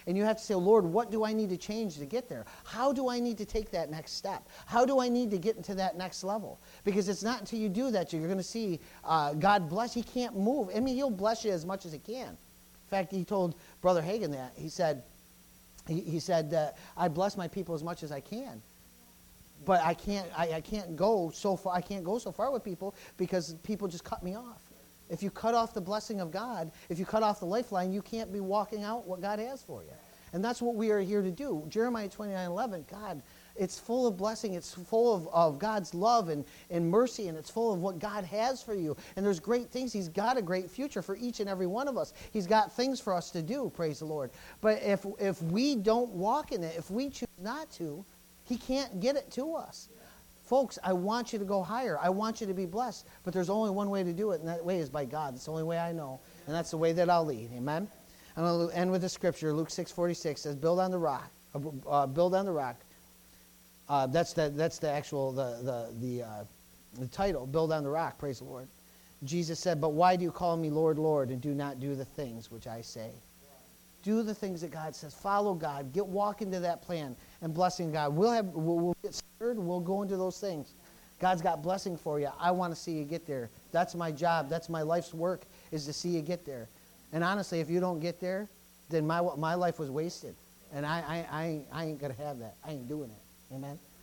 And you have to say, Lord, what do I need to change to get there? How do I need to take that next step? How do I need to get into that next level? Because it's not until you do that you're going to see uh, God bless. He can't move. I mean, he'll bless you as much as he can. In fact, he told Brother Hagin that. He said, he, he said, uh, I bless my people as much as I can. But I can't, I, I can't go so far. I can't go so far with people because people just cut me off. If you cut off the blessing of God, if you cut off the lifeline, you can't be walking out what God has for you. And that's what we are here to do. Jeremiah twenty-nine eleven, God, it's full of blessing. It's full of, of God's love and, and mercy, and it's full of what God has for you. And there's great things. He's got a great future for each and every one of us. He's got things for us to do, praise the Lord. But if, if we don't walk in it, if we choose not to, he can't get it to us. Folks, I want you to go higher. I want you to be blessed. But there's only one way to do it, and that way is by God. It's the only way I know, and that's the way that I'll lead. Amen? I'm going to end with the scripture. Luke six forty-six says, build on the rock. Uh, build on the rock. Uh, that's, the, that's the actual, the, the, the, uh, the title, build on the rock. Praise the Lord. Jesus said, but why do you call me Lord, Lord, and do not do the things which I say? Do the things that God says. Follow God. Get walk into that plan and blessing God. We'll have we'll, we'll get stirred. We'll go into those things. God's got blessing for you. I want to see you get there. That's my job. That's my life's work, is to see you get there. And honestly, if you don't get there, then my my life was wasted. And I I I, I ain't gonna have that. I ain't doing it. Amen.